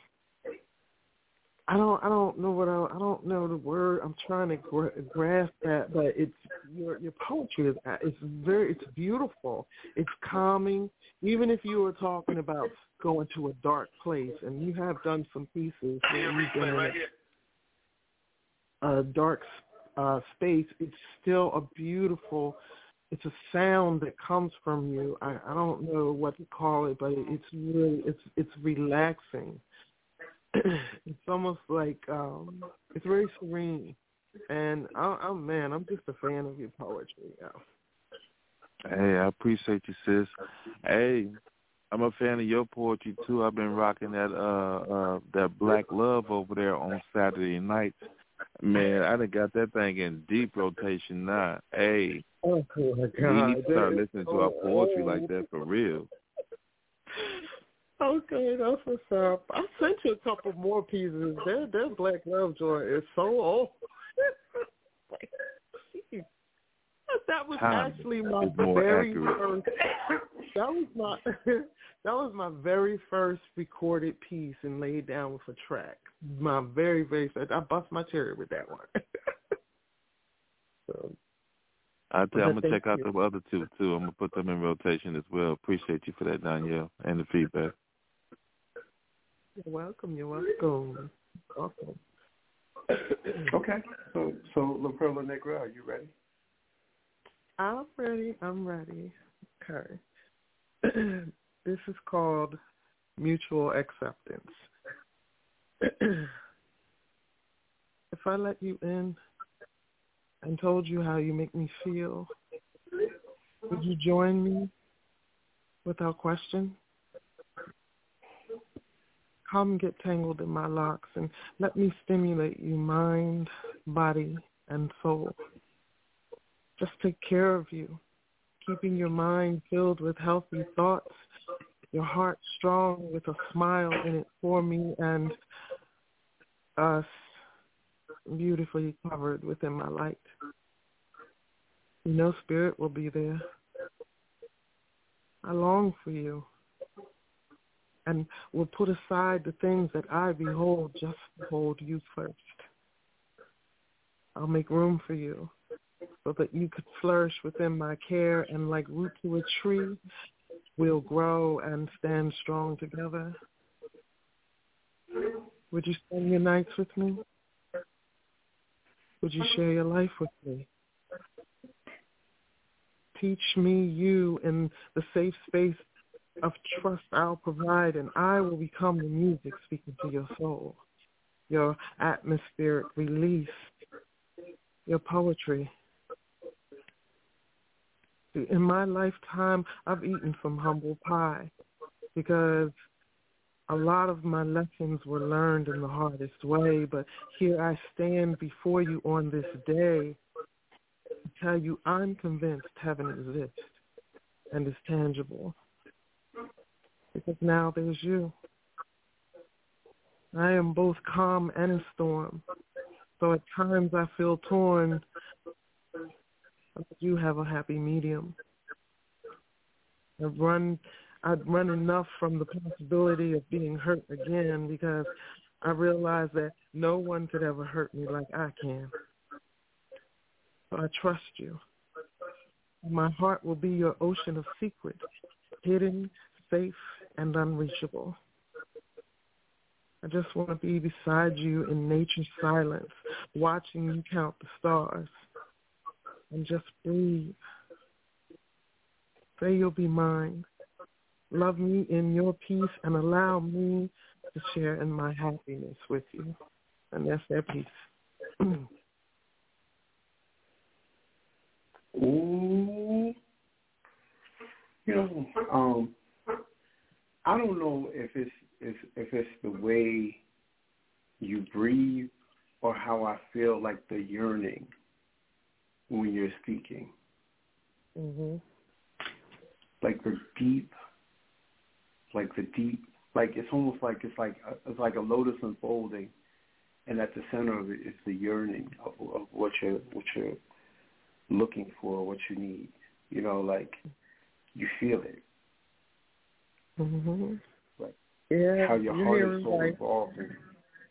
Speaker 8: I don't I don't know what I, I don't know the word. I'm trying to gra- grasp that, but it's your your poetry is it's very it's beautiful. It's calming. Even if you were talking about going to a dark place, and you have done some pieces where you've been in a, a dark uh, space, it's still a beautiful. It's a sound that comes from you. I, I don't know what to call it, but it's really it's it's relaxing. It's almost like um, it's very serene, and I, I'm man, I'm just a fan of your poetry. Yeah.
Speaker 7: Hey, I appreciate you, sis. Hey, I'm a fan of your poetry too. I've been rocking that uh, uh that Black Love over there on Saturday nights. Man, I done got that thing in deep rotation now. Hey,
Speaker 8: oh my God,
Speaker 7: we need to start listening to our poetry like that for real.
Speaker 8: Okay, that's what's up. I sent you a couple more pieces. That that Black Love joint is so old. Like, geez. That was
Speaker 7: Time
Speaker 8: actually my
Speaker 7: more
Speaker 8: very
Speaker 7: accurate.
Speaker 8: first. That was my that was my very first recorded piece and laid down with a track. My very very first. I bust my cherry with that one. So,
Speaker 7: I tell you, I'm gonna check out
Speaker 8: you.
Speaker 7: the other two too. I'm gonna put them in rotation as well. Appreciate you for that, Danielle, and the feedback.
Speaker 8: You're welcome. You're welcome. Awesome.
Speaker 6: Okay, so so La Perla Negra, are you ready?
Speaker 8: I'm ready. I'm ready. Okay. This is called Mutual Acceptance. If I let you in and told you how you make me feel, would you join me without question? Come get tangled in my locks and let me stimulate you mind, body, and soul. Just take care of you, keeping your mind filled with healthy thoughts, your heart strong with a smile in it for me, and us beautifully covered within my light. You know spirit will be there. I long for you and will put aside the things that I behold just to hold you first. I'll make room for you so that you could flourish within my care, and like root to a tree, we'll grow and stand strong together. Would you spend your nights with me? Would you share your life with me? Teach me you in the safe space of trust I'll provide, and I will become the music speaking to your soul, your atmospheric release, your poetry. In my lifetime, I've eaten from humble pie because a lot of my lessons were learned in the hardest way, but here I stand before you on this day to tell you I'm convinced heaven exists and is tangible. Because now there's you. I am both calm and storm, so at times I feel torn. But you have a happy medium. I've run, I'd run enough from the possibility of being hurt again because I realized that no one could ever hurt me like I can. So I trust you. My heart will be your ocean of secrets, hidden, safe, and unreachable. I just want to be beside you in nature's silence, watching you count the stars, and just breathe. Say you'll be mine. Love me in your peace and allow me to share in my happiness with you. And that's their peace.
Speaker 6: Ooh. You know, um, I don't know if it's if, if it's the way you breathe or how I feel like the yearning when you're speaking.
Speaker 8: Mm-hmm.
Speaker 6: Like the deep, like the deep, like it's almost like it's like a, it's like a lotus unfolding, and at the center of it is the yearning of, of what you're what you're looking for, what you need. You know, like you feel it.
Speaker 8: Mm-hmm.
Speaker 6: Like
Speaker 8: yeah,
Speaker 6: how your heart is so
Speaker 8: right.
Speaker 6: involved in.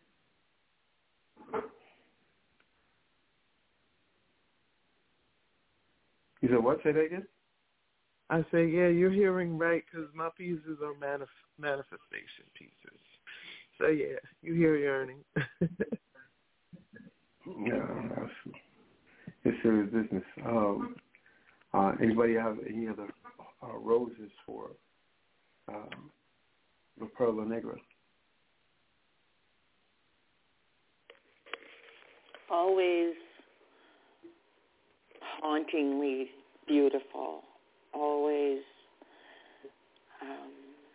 Speaker 6: You said what? Say that again?
Speaker 8: I say, yeah, you're hearing right because my pieces are manif- manifestation pieces. So, yeah, you hear yearning.
Speaker 6: Yeah, that's, it's serious business. Um, uh, anybody have any other uh, roses for um, the Perla Negra?
Speaker 10: Always hauntingly beautiful. Always um,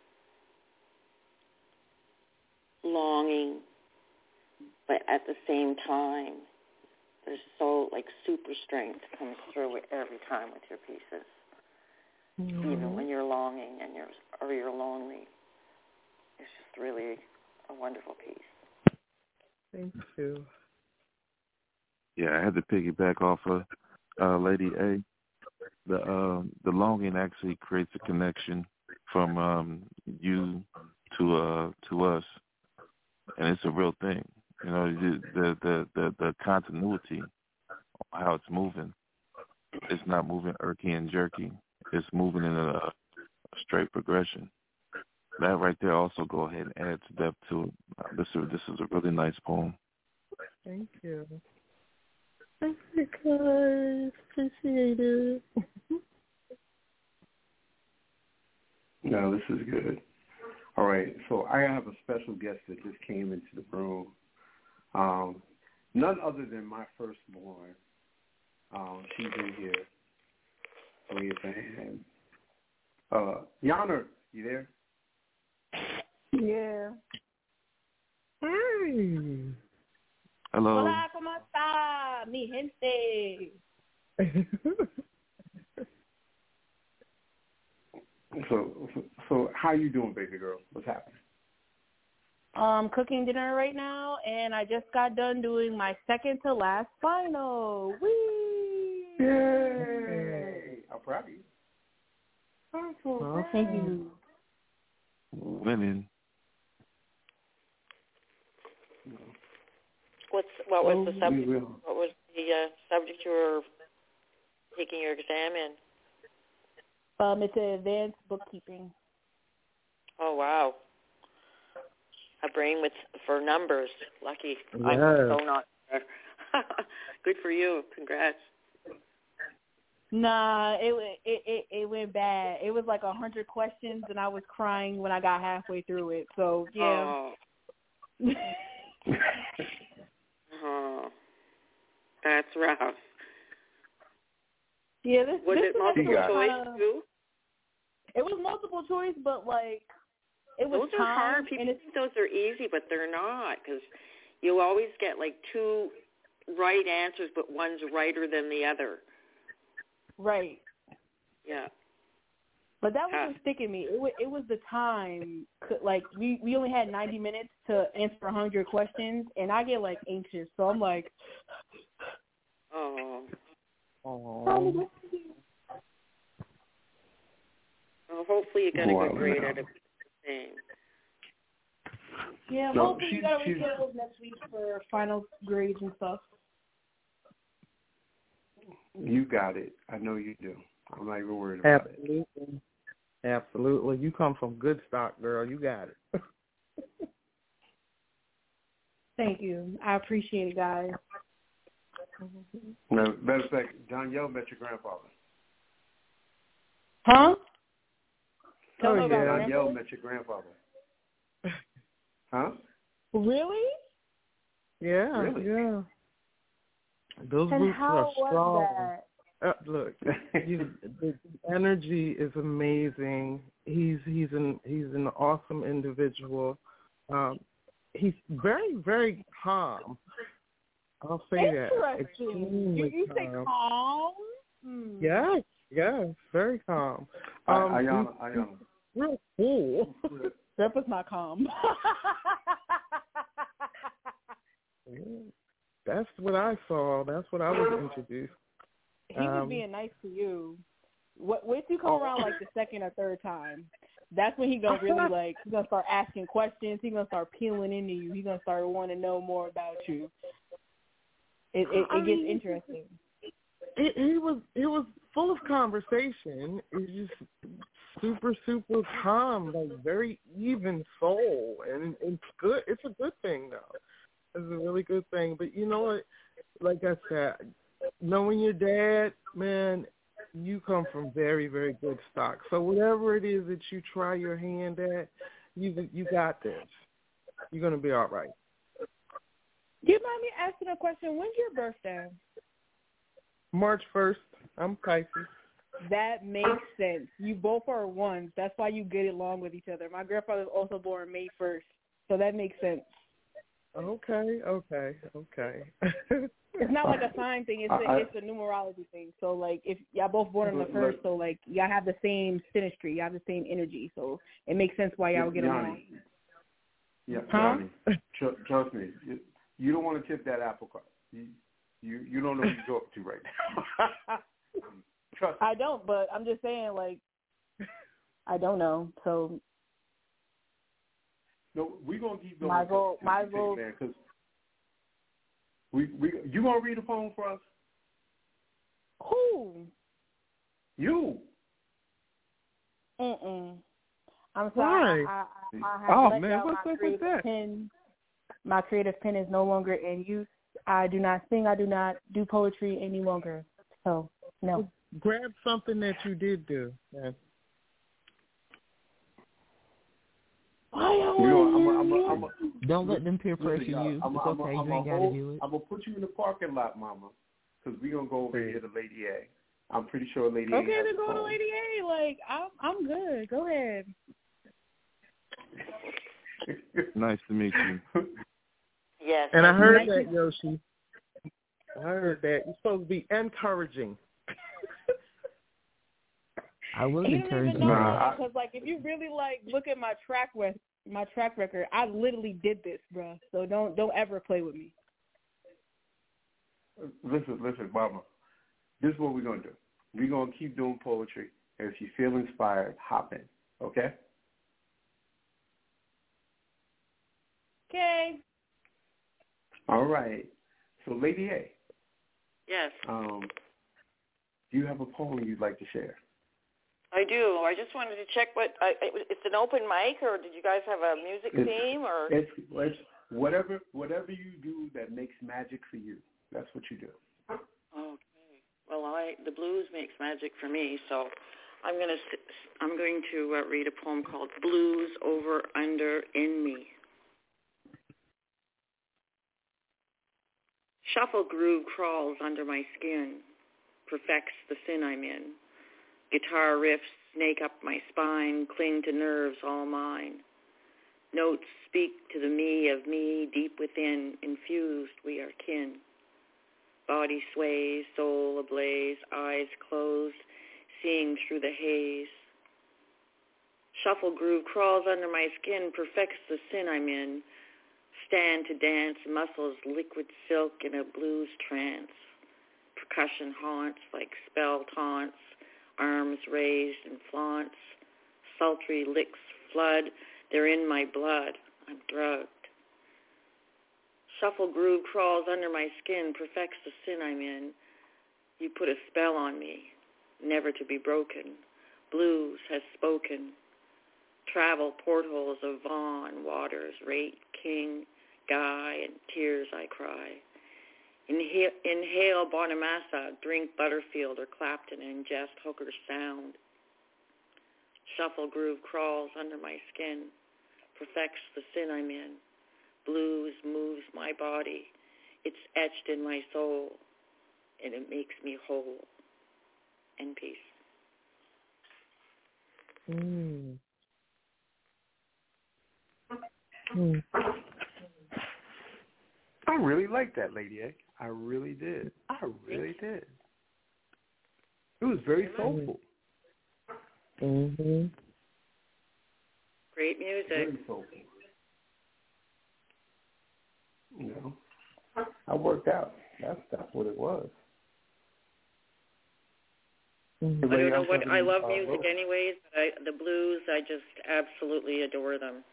Speaker 10: longing, but at the same time, there's so like super strength comes through it every time with your pieces. Mm-hmm. Even when you're longing and you're or you're lonely, it's just really a wonderful piece.
Speaker 8: Thank you.
Speaker 7: Yeah, I had to piggyback off of uh, Lady A. The uh, the longing actually creates a connection from um, you to uh, to us, and it's a real thing. You know, the the the, the continuity, how it's moving. It's not moving irky and jerky. It's moving in a, a straight progression. That right there also go ahead and adds depth to it. Uh, this is this is a really nice poem.
Speaker 8: Thank you. Thank you, guys. Appreciate it.
Speaker 6: No, this is good. All right, so I have a special guest that just came into the room. Um, none other than my firstborn. Um, she's in here. Raise a hand. Uh, Yana, you there?
Speaker 11: Yeah.
Speaker 8: Hey.
Speaker 7: Hello.
Speaker 11: Hola, ¿cómo está, mi gente?
Speaker 6: so, so, so, how you doing, baby girl? What's happening?
Speaker 11: Um, cooking dinner right now, and I just got done doing my second to last final. Whee!
Speaker 6: Yay! I'm proud of you. I'm so
Speaker 11: well, thank you.
Speaker 7: Winning.
Speaker 10: What's what was the
Speaker 6: Oh,
Speaker 10: subject?
Speaker 6: we will.
Speaker 10: What was the uh, subject you were taking your exam in?
Speaker 11: Um, it's advanced bookkeeping.
Speaker 10: Oh wow, a brain with for numbers. Lucky.
Speaker 8: Yes.
Speaker 10: I'm so not there. Good for you. Congrats.
Speaker 11: Nah, it it it it went bad. It was like a hundred questions, and I was crying when I got halfway through it. So yeah.
Speaker 10: Oh. Oh, that's rough.
Speaker 11: Yeah, this
Speaker 10: was
Speaker 11: this
Speaker 10: it multiple choice
Speaker 11: kinda,
Speaker 10: too?
Speaker 11: It was multiple choice, but like it was
Speaker 10: those
Speaker 11: time,
Speaker 10: are hard. People think those are easy, but they're not because you always get like two right answers, but one's righter than the other.
Speaker 11: Right.
Speaker 10: Yeah.
Speaker 11: But that wasn't sticking me. It was, it was the time. Like, we, we only had ninety minutes to answer one hundred questions, and I get, like, anxious. So I'm like...
Speaker 10: Oh.
Speaker 8: Oh.
Speaker 10: Well, hopefully you got a good grade out of the same.
Speaker 11: Yeah,
Speaker 6: No,
Speaker 11: hopefully
Speaker 6: she-
Speaker 11: you got to
Speaker 6: she's-
Speaker 11: reschedule next week for final grades and stuff.
Speaker 6: You got it. I know you do. I'm not even worried about it.
Speaker 8: Absolutely. Absolutely. You come from good stock, girl. You got it.
Speaker 11: Thank you. I appreciate it, guys.
Speaker 6: No, matter of fact, Danielle met your grandfather.
Speaker 11: Huh?
Speaker 8: Oh,
Speaker 11: Tell me about
Speaker 8: yeah.
Speaker 6: Danielle
Speaker 11: grandpa.
Speaker 6: met your grandfather. Huh?
Speaker 11: Really?
Speaker 8: Yeah,
Speaker 6: Really?
Speaker 8: yeah. Those
Speaker 11: And
Speaker 8: roots
Speaker 11: how
Speaker 8: are
Speaker 11: was
Speaker 8: strong.
Speaker 11: that?
Speaker 8: Uh, look, you, the energy is amazing. He's he's an he's an awesome individual. Um, he's very very calm. I'll say that.
Speaker 11: Interesting.
Speaker 8: Extremely
Speaker 11: You, you say
Speaker 8: calm.
Speaker 11: calm? Hmm.
Speaker 8: Yes, yes, very calm.
Speaker 6: I-
Speaker 8: Um,
Speaker 6: Ayana,
Speaker 8: he's-
Speaker 6: Ayana.
Speaker 8: he's real cool.
Speaker 11: That was not calm.
Speaker 8: That's what I saw. That's what I was introduced.
Speaker 11: He was
Speaker 8: Um,
Speaker 11: being nice to you. What wait till you come around like the second or third time. That's when he gonna really like he's gonna start asking questions. He's gonna start peeling into you. He's gonna start wanting to know more about you. It it,
Speaker 8: I
Speaker 11: it gets
Speaker 8: mean,
Speaker 11: interesting.
Speaker 8: It, he was he was full of conversation. He's just super super calm, like very even soul, and it's good. It's a good thing though. It's a really good thing. But you know what? Like I said, knowing your dad, man, you come from very very good stock. So whatever it is that you try your hand at, you you got this. You're gonna be all right.
Speaker 11: Do you mind me asking a question? When's your birthday?
Speaker 8: March first. I'm Pisces.
Speaker 11: That makes sense. You both are ones. That's why you get along with each other. My grandfather was also born May first, so that makes sense.
Speaker 8: Okay, okay, okay.
Speaker 11: It's not like a sign thing. It's a,
Speaker 6: I-
Speaker 11: it's a numerology thing. So, like, if y'all both born on the first, so, like, y'all have the same synastry. Y'all have the same energy. So it makes sense why y'all would get along.
Speaker 6: Yanni. Yeah,
Speaker 11: Huh?
Speaker 6: Yanni, tr- trust me. You, you don't want to tip that apple cart. You, you, you don't know who you're talking to right now. Trust me.
Speaker 11: I don't, but I'm just saying, like, I don't know. So
Speaker 6: No, we're going to keep going.
Speaker 11: My vote-
Speaker 6: till-
Speaker 11: my
Speaker 6: till you
Speaker 11: vote-
Speaker 6: take it, man, 'cause we, we, you going to read the poem for us?
Speaker 11: who?
Speaker 6: You.
Speaker 11: Mm-mm. I'm sorry.
Speaker 8: Why?
Speaker 11: I, I, I have
Speaker 8: Oh,
Speaker 11: let
Speaker 8: man,
Speaker 11: down
Speaker 8: what's
Speaker 11: my
Speaker 8: up with
Speaker 11: creative
Speaker 8: that?
Speaker 11: pen. My creative pen is no longer in use. I do not sing. I do not do poetry any longer. So, no.
Speaker 8: Grab something that you did do. Man.
Speaker 11: Why
Speaker 6: You know, I'm a, I'm a, I'm a,
Speaker 9: Don't let them peer
Speaker 6: listen,
Speaker 9: pressure
Speaker 6: y'all,
Speaker 9: you.
Speaker 6: I'm a,
Speaker 9: It's
Speaker 6: I'm a,
Speaker 9: okay.
Speaker 6: I'm
Speaker 9: You
Speaker 6: a
Speaker 9: ain't got to
Speaker 6: hold-
Speaker 9: do it.
Speaker 6: I'm going to put you in the parking lot, Mama, because we're going to go over here to Lady A. I'm pretty sure Lady A
Speaker 11: Okay,
Speaker 6: has
Speaker 11: then
Speaker 6: a
Speaker 11: go to
Speaker 6: poem.
Speaker 11: Lady A. Like, I'm, I'm good. Go ahead.
Speaker 7: Nice to meet you.
Speaker 10: Yes.
Speaker 8: And I
Speaker 10: that's
Speaker 8: heard
Speaker 10: right.
Speaker 8: that, Yoshi. I heard that. You're supposed to be encouraging.
Speaker 9: I will
Speaker 11: You don't
Speaker 9: encourage
Speaker 11: even
Speaker 9: you.
Speaker 11: know
Speaker 6: Nah,
Speaker 11: that because, like, if you really like look at my track record, my track record, I literally did this, bruh. So don't don't ever play with me.
Speaker 6: Listen, listen, Mama. This is what we're going to do. We're going to keep doing poetry. And if you feel inspired, hop in. Okay?
Speaker 11: Okay.
Speaker 6: All right. So, Lady A,
Speaker 10: Yes,
Speaker 6: um, do you have a poem you'd like to share?
Speaker 10: I do. I just wanted to check what I, it- it's an open mic, or did you guys have a music
Speaker 6: It's-
Speaker 10: theme, or
Speaker 6: It's, it's whatever whatever you do that makes magic for you. That's what you do.
Speaker 10: okay? Well, I the blues makes magic for me, so I'm gonna s- I'm going to uh, read a poem called "Blues Over Under in Me." Shuffle groove crawls under my skin, perfects the sin I'm in. Guitar riffs snake up my spine, cling to nerves all mine. Notes speak to the me of me deep within, infused we are kin. Body sways, soul ablaze, eyes closed, seeing through the haze. Shuffle groove crawls under my skin, perfects the sin I'm in. Stand to dance, muscles liquid silk in a blues trance. Percussion haunts like spell taunts, arms raised in flaunts, sultry licks flood. They're in my blood. I'm drugged. Shuffle groove crawls under my skin, perfects the sin I'm in. You put a spell on me, never to be broken. Blues has spoken. Travel portholes of Vaughn, Waters, Rate, King, Guy, and tears I cry. Inhale, inhale Bonamassa, drink Butterfield or Clapton, and ingest Hooker's sound. Shuffle groove crawls under my skin, perfects the sin I'm in. Blues moves my body. It's etched in my soul, and it makes me whole. And peace.
Speaker 8: Mm. Mm.
Speaker 6: I really liked that, Lady A. I really did. I really did. It was very soulful.
Speaker 8: Mm-hmm.
Speaker 10: Great music.
Speaker 6: Very soulful. You know, I worked out. That's that's what it was.
Speaker 8: Mm-hmm.
Speaker 10: I don't know what I love
Speaker 6: uh,
Speaker 10: music
Speaker 6: Rose?
Speaker 10: anyways, but I, the blues, I just absolutely adore them.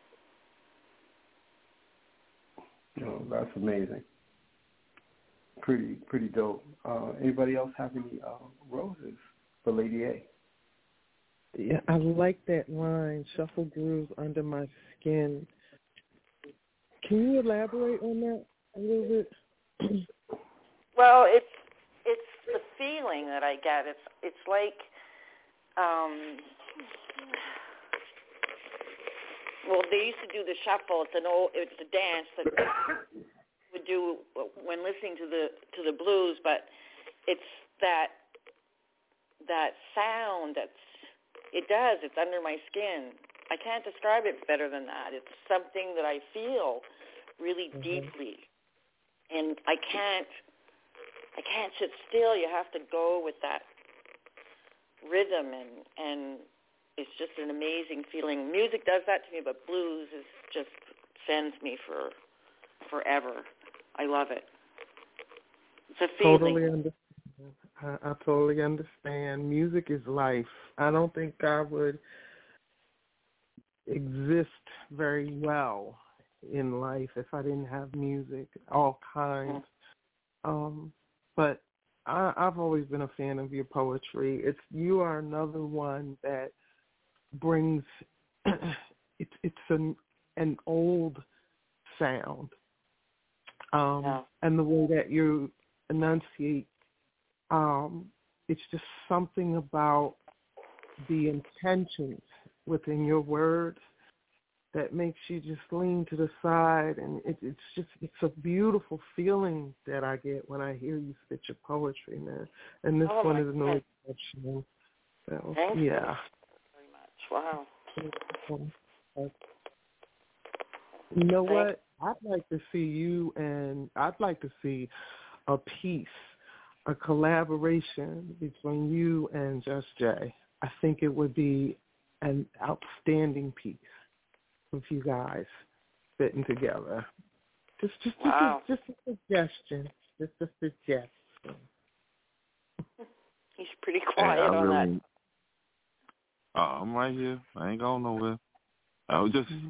Speaker 6: You know, that's amazing. Pretty pretty dope. Uh, anybody else have any uh, roses for Lady A?
Speaker 8: Yeah, I like that line, shuffle grooves under my skin. Can you elaborate on that a little bit?
Speaker 10: Well, it's it's the feeling that I get. It's it's like, um, well, they used to do the shuffle. It's an old, it's a dance that would do when listening to the to the blues, but it's that that sound that's it does. It's under my skin. I can't describe it better than that. It's something that I feel really mm-hmm. deeply, and I can't. I can't sit still. You have to go with that rhythm, and and it's just an amazing feeling. Music does that to me, but blues is just sends me for forever. I love it. It's a feeling.
Speaker 8: Totally understand. I, I totally understand. Music is life. I don't think I would exist very well in life if I didn't have music, all kinds. Mm-hmm. Um, but I, I've always been a fan of your poetry. It's you are another one that brings it's it's an an old sound, um, yeah. and the way that you enunciate, um, it's just something about the intentions within your words that makes you just lean to the side, and it, it's just it's a beautiful feeling that I get when I hear you spit your poetry, man. And this
Speaker 10: oh
Speaker 8: one is
Speaker 10: God.
Speaker 8: no exception. So,
Speaker 10: Thank
Speaker 8: yeah.
Speaker 10: you very much. Wow.
Speaker 8: You know
Speaker 10: Thank
Speaker 8: what? I'd like to see you, and I'd like to see a piece, a collaboration between you and Just Jay. I think it would be an outstanding piece with you guys sitting together. Just, just,
Speaker 10: wow.
Speaker 8: just, just a suggestion. Just a suggestion.
Speaker 10: He's pretty quiet
Speaker 7: hey,
Speaker 10: on
Speaker 7: really,
Speaker 10: that.
Speaker 7: Oh, I'm right here. I ain't going nowhere. I was just,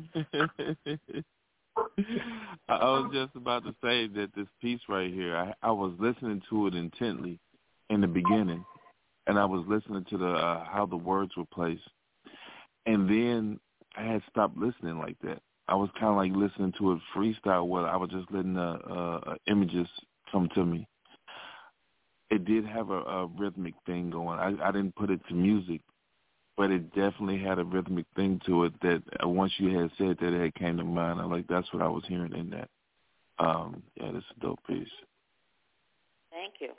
Speaker 7: I was just about to say that this piece right here, I, I was listening to it intently in the beginning, and I was listening to the uh, how the words were placed, and then I had stopped listening like that. I was kind of like listening to it freestyle where I was just letting the uh, images come to me. It did have a, a rhythmic thing going. I, I didn't put it to music, but it definitely had a rhythmic thing to it that uh, once you had said that, it had came to mind. I'm like, that's what I was hearing in that. Um, yeah, that's a dope piece.
Speaker 10: Thank you.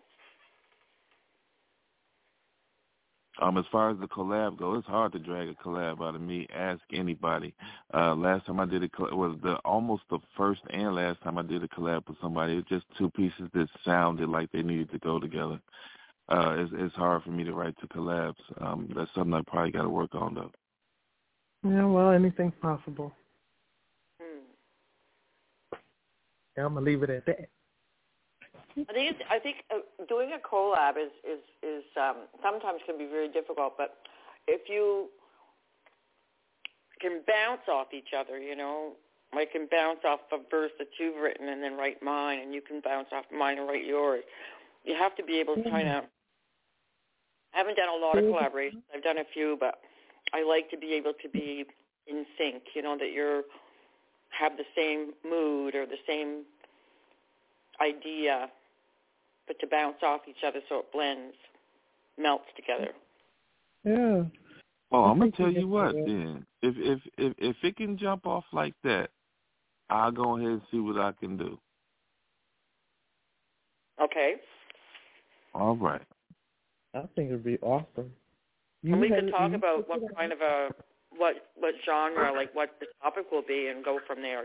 Speaker 7: Um, as far as the collab goes, it's hard to drag a collab out of me. Ask anybody. Uh, last time I did a collab was the almost the first and last time I did a collab with somebody. It was just two pieces that sounded like they needed to go together. Uh, it's, it's hard for me to write to collabs. Um, that's something I probably got to work on, though.
Speaker 8: Yeah, well, anything's possible.
Speaker 10: Hmm.
Speaker 8: Yeah, I'm gonna leave it at that.
Speaker 10: I think it's, I think uh, doing a collab is is is um, sometimes can be very difficult. But if you can bounce off each other, you know. I can bounce off a verse that you've written and then write mine, and you can bounce off mine and write yours. You have to be able to kind of, I haven't done a lot of collaborations. I've done a few, but I like to be able to be in sync, you know, that you're, have the same mood or the same idea, but to bounce off each other so it blends, melts together.
Speaker 8: Yeah.
Speaker 7: Oh, I'm gonna tell you what then. If if if if it can jump off like that, I'll go ahead and see what I can do.
Speaker 10: Okay.
Speaker 7: All right.
Speaker 8: I think it'd be awesome. You
Speaker 10: and we
Speaker 8: had,
Speaker 10: could talk
Speaker 8: you
Speaker 10: about what kind of a what what genre, like what the topic will be, and go from there.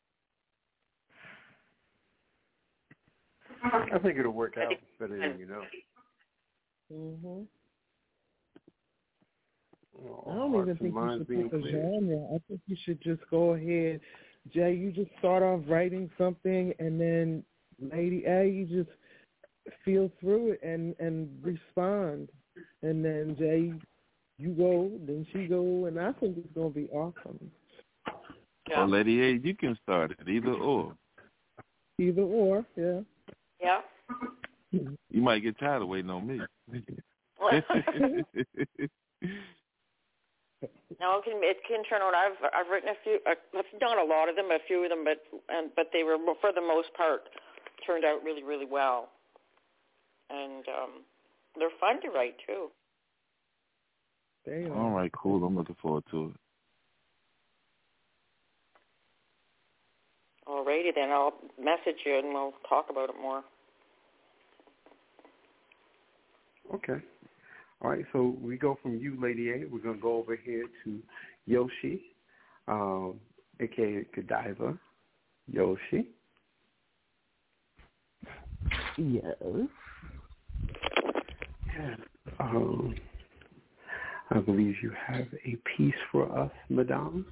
Speaker 6: I think it'll work out better than you know.
Speaker 8: Mhm.
Speaker 6: Oh,
Speaker 8: I don't even think you should pick a genre. I think you should just go ahead, Jay. You just start off writing something, and then Lady A, you just feel through it and and respond, and then Jay, you go, then she go, and I think it's gonna be awesome.
Speaker 7: Yeah. Or Lady A, you can start it either or.
Speaker 8: Either or, yeah.
Speaker 10: Yeah.
Speaker 7: You might get tired of waiting on me.
Speaker 10: No, it can it can turn out. I've I've written a few. I've done a lot of them, a few of them, but um, but they were for the most part turned out really really well, and um, they're fun to write too.
Speaker 8: Damn.
Speaker 7: All right, cool. I'm looking forward to it.
Speaker 10: Alrighty then, I'll message you and we'll talk about it more.
Speaker 6: Okay. All right, so we go from you, Lady A. We're going to go over here to Yoshi, um, a k a. Godiva. Yoshi.
Speaker 9: Yes.
Speaker 6: Yeah. Um, I believe you have a piece for us, Madame.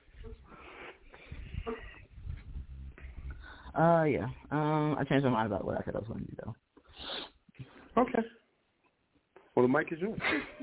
Speaker 9: Uh, yeah. Um, I changed my mind about what I said I was going to do, though.
Speaker 6: Okay. Well, the mic is yours.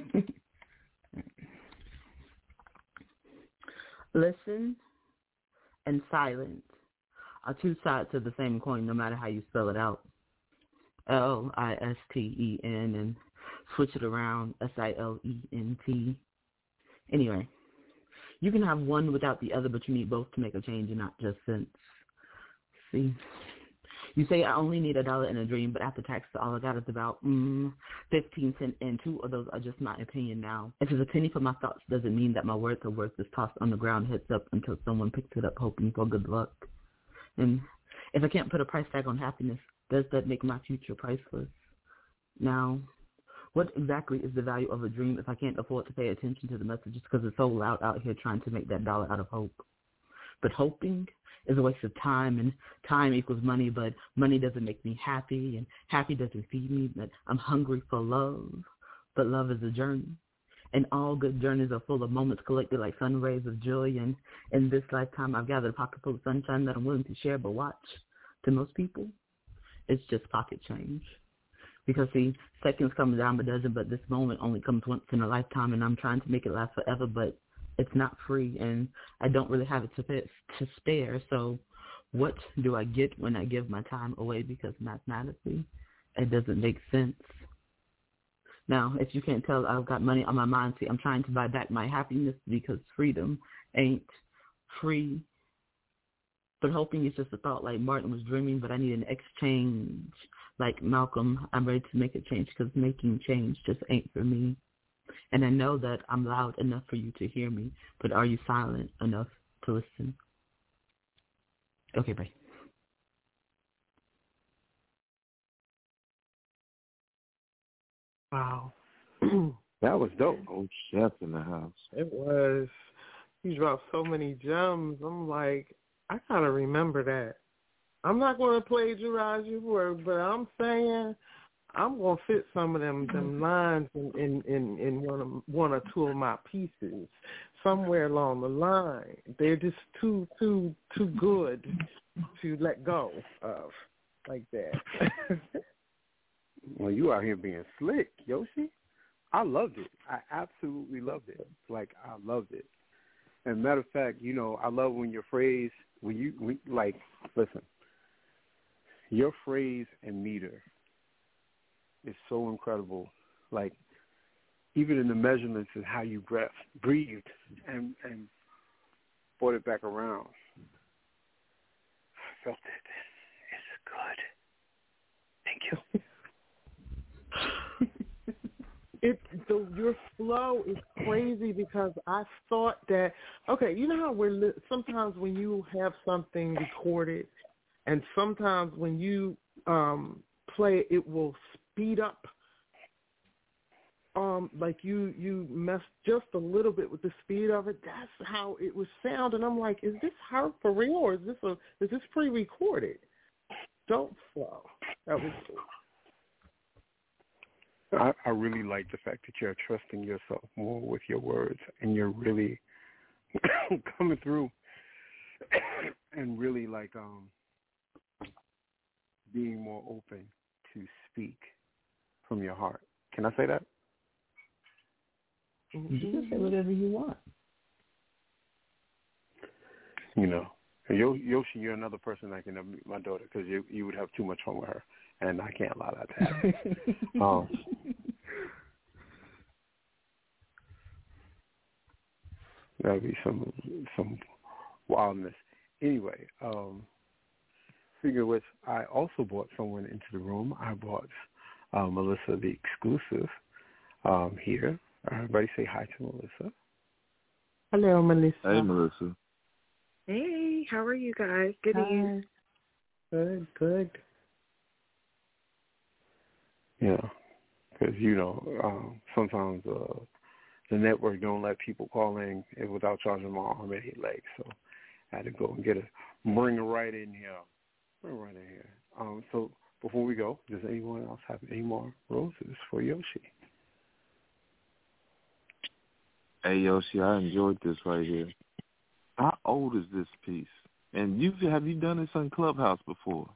Speaker 9: Listen and silence are two sides of the same coin, no matter how you spell it out. L I S T E N and switch it around, S I L E N T. Anyway, you can have one without the other, but you need both to make a change and not just sense. See? You say I only need a dollar in a dream, but after tax, all I got is about mm, fifteen cents, and two of those are just my opinion now. If it's a penny for my thoughts, doesn't mean that my words are worth is tossed on the ground, heads up, until someone picks it up, hoping for good luck. And if I can't put a price tag on happiness, does that make my future priceless? Now, what exactly is the value of a dream if I can't afford to pay attention to the messages because it's so loud out here trying to make that dollar out of hope? But hoping is a waste of time, and time equals money, but money doesn't make me happy, and happy doesn't feed me, but I'm hungry for love. But love is a journey, and all good journeys are full of moments collected like sun rays of joy, and in this lifetime I've gathered a pocket full of sunshine that I'm willing to share, but watch, to most people, it's just pocket change. Because, see, seconds come a dime a dozen, but this moment only comes once in a lifetime, and I'm trying to make it last forever, but it's not free, and I don't really have it to, pay, to spare. So what do I get when I give my time away? Because mathematically, it doesn't make sense. Now, if you can't tell, I've got money on my mind. See, I'm trying to buy back my happiness because freedom ain't free. But hoping is just a thought like Martin was dreaming, but I need an exchange. Like Malcolm, I'm ready to make a change because making change just ain't for me. And I know that I'm loud enough for you to hear me, but are you silent enough to listen? Okay, bye.
Speaker 8: Wow.
Speaker 6: That was dope.
Speaker 7: Old chef in the house.
Speaker 8: It was. He dropped so many gems. I'm like, I gotta remember that. I'm not going to plagiarize your work, but I'm saying I'm going to fit some of them them lines in, in, in, in one of one or two of my pieces somewhere along the line. They're just too too too good to let go of like that.
Speaker 6: Well, you out here being slick, Yoshi. I loved it. I absolutely loved it. Like, I loved it. And matter of fact, you know, I love when your phrase, when you, when, like, listen, your phrase and meter is so incredible. Like, even in the measurements and how you breath, breathed and, and brought it back around. I felt it. It's good. Thank you.
Speaker 8: It the, your flow is crazy because I thought that, okay, you know how we're li- sometimes when you have something recorded and sometimes when you um, play it, it will speed up. Um, like you, you messed just a little bit with the speed of it. That's how it was sound, and I'm like, is this her for real, or is this a is this pre-recorded? Don't flow. That was cool.
Speaker 6: I, I really like the fact that you're trusting yourself more with your words, and you're really coming through, and really like um, being more open to speak from your heart. Can I say that?
Speaker 9: You can say whatever you want.
Speaker 6: You know, Yoshi, you're another person that can meet my daughter because you you would have too much fun with her, and I can't allow that to happen. um, that would be some some wildness. Anyway, um, speaking of which, I also brought someone into the room. I brought uh, Melissa, the exclusive, um, here. Everybody say hi to Melissa.
Speaker 8: Hello, Melissa.
Speaker 7: Hey, Melissa.
Speaker 12: Hey, how are you guys? Good evening.
Speaker 8: Good, good.
Speaker 6: Yeah, because, you know, um, sometimes uh, the network don't let people call in without charging my arm and hit legs, so I had to go and get her, bring her right in here. Bring her right in here. Um, so before we go, does anyone else have any more roses for Yoshi?
Speaker 7: Hey, Yoshi, I enjoyed this right here. How old is this piece? And you have you done this on Clubhouse before?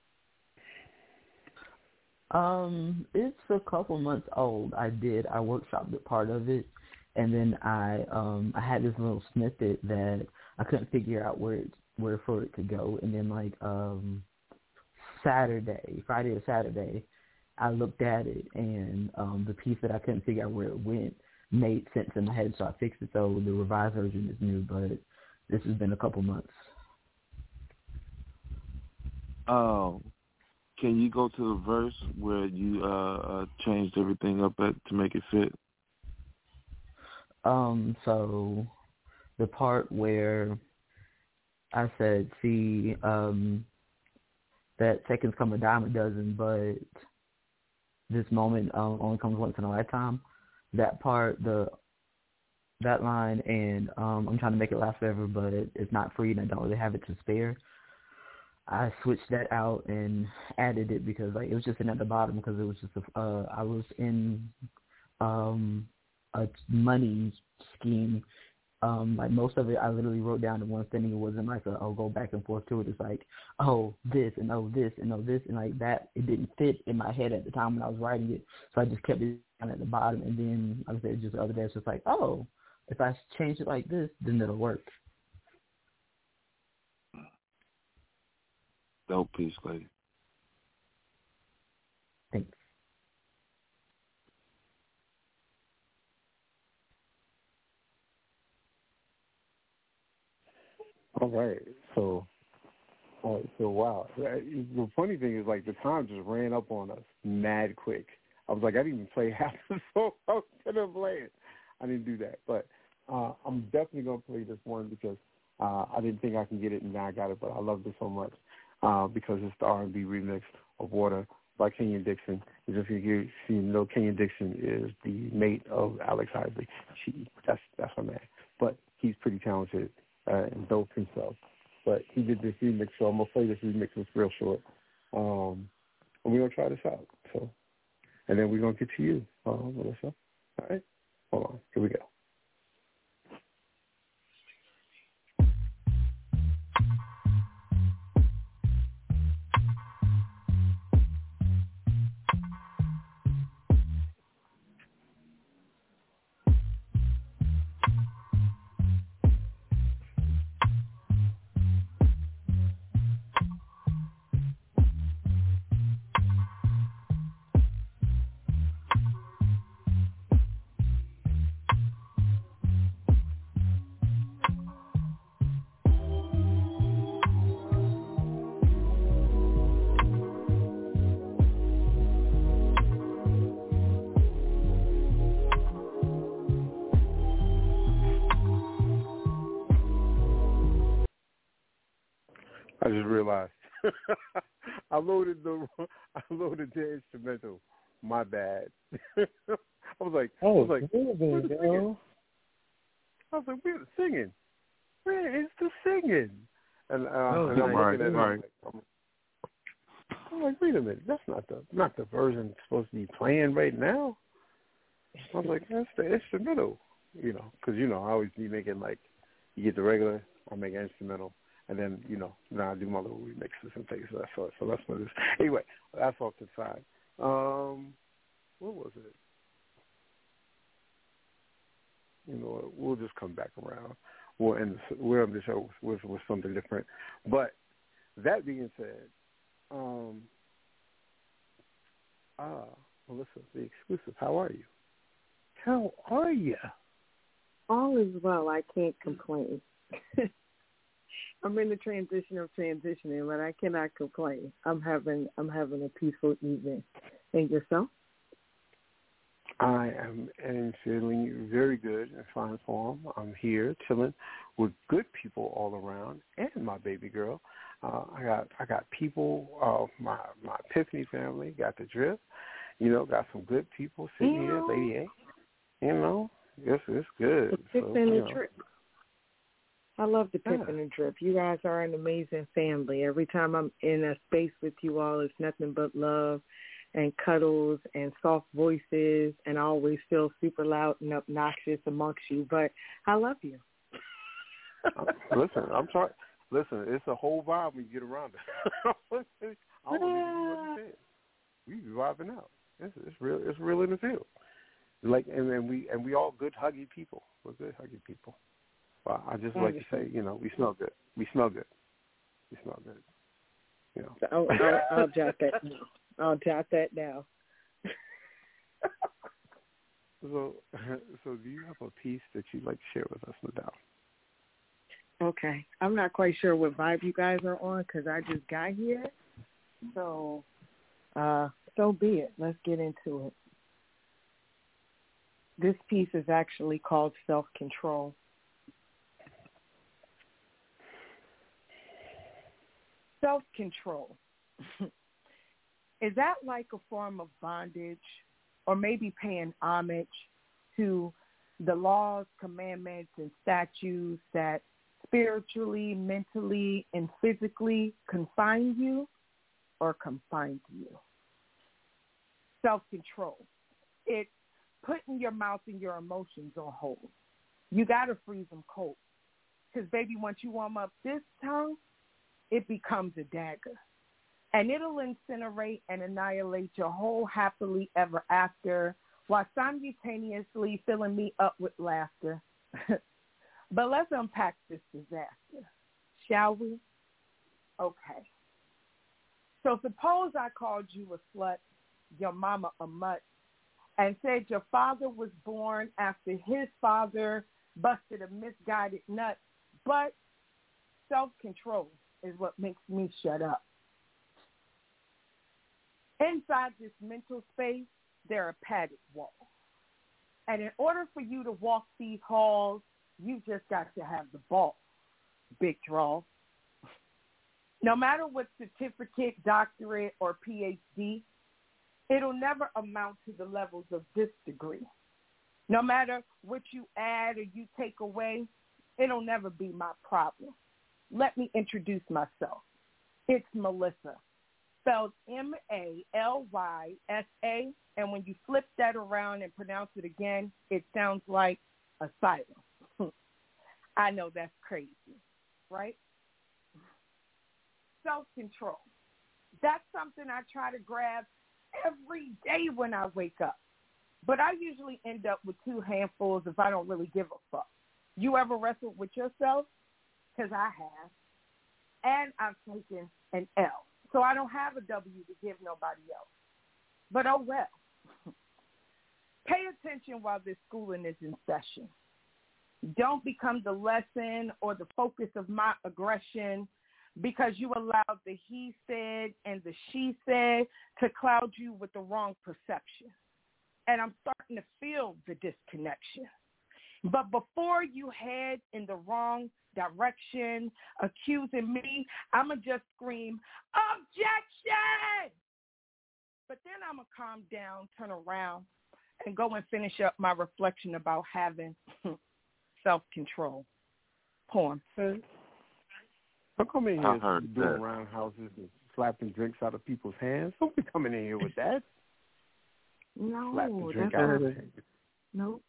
Speaker 9: Um, it's a couple months old. I did. I workshopped it, part of it, and then I um I had this little snippet that I couldn't figure out where it, where for it to go, and then like um Saturday, Friday or Saturday, I looked at it, and um the piece that I couldn't figure out where it went made sense in my head, so I fixed it. So the revised version is new, but this has been a couple months.
Speaker 7: Um, can you go to the verse where you uh, uh changed everything up at, to make it fit?
Speaker 9: Um, so the part where I said, see, um, that seconds come a dime a dozen, but this moment um, only comes once in a lifetime. That part, the that line, and um, I'm trying to make it last forever, but it, it's not free, and I don't really have it to spare. I switched that out and added it because like it was just sitting at the bottom because it was just a, uh, I was in um, a money scheme. Um, like most of it, I literally wrote down in one thing. It wasn't like a, oh, go back and forth to it. It's like, oh, this and oh, this and oh, this and like that. It didn't fit in my head at the time when I was writing it, so I just kept it down at the bottom. And then, like I said, just the other day, it's just like, oh, if I change it like this, then it'll work.
Speaker 7: Dope piece, lady.
Speaker 9: Thanks.
Speaker 6: All right. So, all right, so wow. The funny thing is, like, the time just ran up on us mad quick. I was like, I didn't even play half the song I was going to play it. I didn't do that. But uh, I'm definitely going to play this one because uh, I didn't think I can get it, and now I got it. But I loved it so much uh, because it's the R and B remix of Water by Kenyon Dixon. And just so you see, you know, Kenyon Dixon is the mate of Alex Isley. She, that's, that's her man. But he's pretty talented. Uh, and dope himself. But he did this remix, so I'm going to play this remix. It's real short. Um, and we're going to try this out. So, and then we're going to get to you, uh, Melissa. All right? Hold on. Here we go. I loaded the I loaded the instrumental. My bad. I was like,
Speaker 8: oh,
Speaker 6: I was like,
Speaker 8: where's
Speaker 6: where's
Speaker 8: the
Speaker 6: the singing? I was like, where's the singing? Where is the singing? And, uh,
Speaker 8: oh,
Speaker 6: and I'm
Speaker 7: right,
Speaker 6: looking at it.
Speaker 7: right.
Speaker 6: I'm, like, I'm, I'm like, wait a minute, that's not the not the version that's supposed to be playing right now. I was like, that's the instrumental, you know, because you know I always be making like, you get the regular, I make an instrumental, and then you know now I do my little remixes and things. So that's what, so that's what it is. Anyway, that's off to the side. Um, what was it? You know, we'll just come back around. We'll end. The, we'll end the show with, with something different. But that being said, um, ah, Melissa, the exclusive. How are you? How are you?
Speaker 12: All is well. I can't complain. I'm in the transition of transitioning, but I cannot complain. I'm having I'm having a peaceful evening. And yourself?
Speaker 6: I am and feeling very good in fine form. I'm here chilling with good people all around, and my baby girl. Uh, I got I got people. Uh, my my Epiphany family got the drip. You know, got some good people sitting
Speaker 12: you
Speaker 6: here,
Speaker 12: know,
Speaker 6: Lady A. You know, it's it's good.
Speaker 12: The Pip
Speaker 6: so,
Speaker 12: and
Speaker 6: you
Speaker 12: the
Speaker 6: know.
Speaker 12: Drip. I love the Pip
Speaker 6: Yeah.
Speaker 12: and the Drip. You guys are an amazing family. Every time I'm in a space with you all, it's nothing but love and cuddles and soft voices, and I always feel super loud and obnoxious amongst you, but I love you.
Speaker 6: Listen, I'm sorry. Listen, it's a whole vibe when you get around it. I don't even know what to say. We be vibing out. It's, it's real. It's real in the field. Like, and, and we and we all good huggy people. We're good huggy people. Well, I just like to say, you know, we smell good. We smell good. We smell good. You know.
Speaker 12: I'll, I'll, I'll jot that now. I'll jot that down.
Speaker 6: So, so do you have a piece that you'd like to share with us, Nadal?
Speaker 12: Okay. I'm not quite sure what vibe you guys are on because I just got here. So, uh, so be it. Let's get into it. This piece is actually called Self-Control. Self-control. Is that like a form of bondage or maybe paying homage to the laws, commandments, and statutes that spiritually, mentally, and physically confine you or confine you? Self-control. It's putting your mouth and your emotions on hold. You got to freeze them cold. Because, baby, once you warm up this tongue, it becomes a dagger. And it'll incinerate and annihilate your whole happily ever after while simultaneously filling me up with laughter. But let's unpack this disaster, shall we? Okay. So suppose I called you a slut, your mama a mutt, and said your father was born after his father busted a misguided nut, but self-control is what makes me shut up. Inside this mental space, there are padded walls. And in order for you to walk these halls, you just got to have the ball. Big draw. No matter what certificate, doctorate, or P H D, it'll never amount to the levels of this degree. No matter what you add or you take away, it'll never be my problem. Let me introduce myself. It's Melissa, spelled M A L Y S A, and when you flip that around and pronounce it again, it sounds like asylum. I know that's crazy, right? Self-control. That's something I try to grab every day when I wake up. But I usually end up with two handfuls if I don't really give a fuck. You ever wrestled with yourself? Because I have. And I've taken an L. So I don't have a W to give nobody else. But oh well. Pay attention while this schooling is in session. Don't become the lesson or the focus of my aggression because you allowed the he said and the she said to cloud you with the wrong perception. And I'm starting to feel the disconnection. But before you head in the wrong direction, accusing me, I'm going to just scream, objection! But then I'm going to calm down, turn around, and go and finish up my reflection about having self-control. Poem.
Speaker 6: How come in
Speaker 7: I
Speaker 6: here
Speaker 7: heard
Speaker 6: doing
Speaker 7: that.
Speaker 6: roundhouses and slapping drinks out of people's hands? Don't be coming in here with that.
Speaker 12: No,
Speaker 6: Slap the drink
Speaker 12: that's
Speaker 6: out of
Speaker 12: not-
Speaker 6: his hand.
Speaker 12: Nope.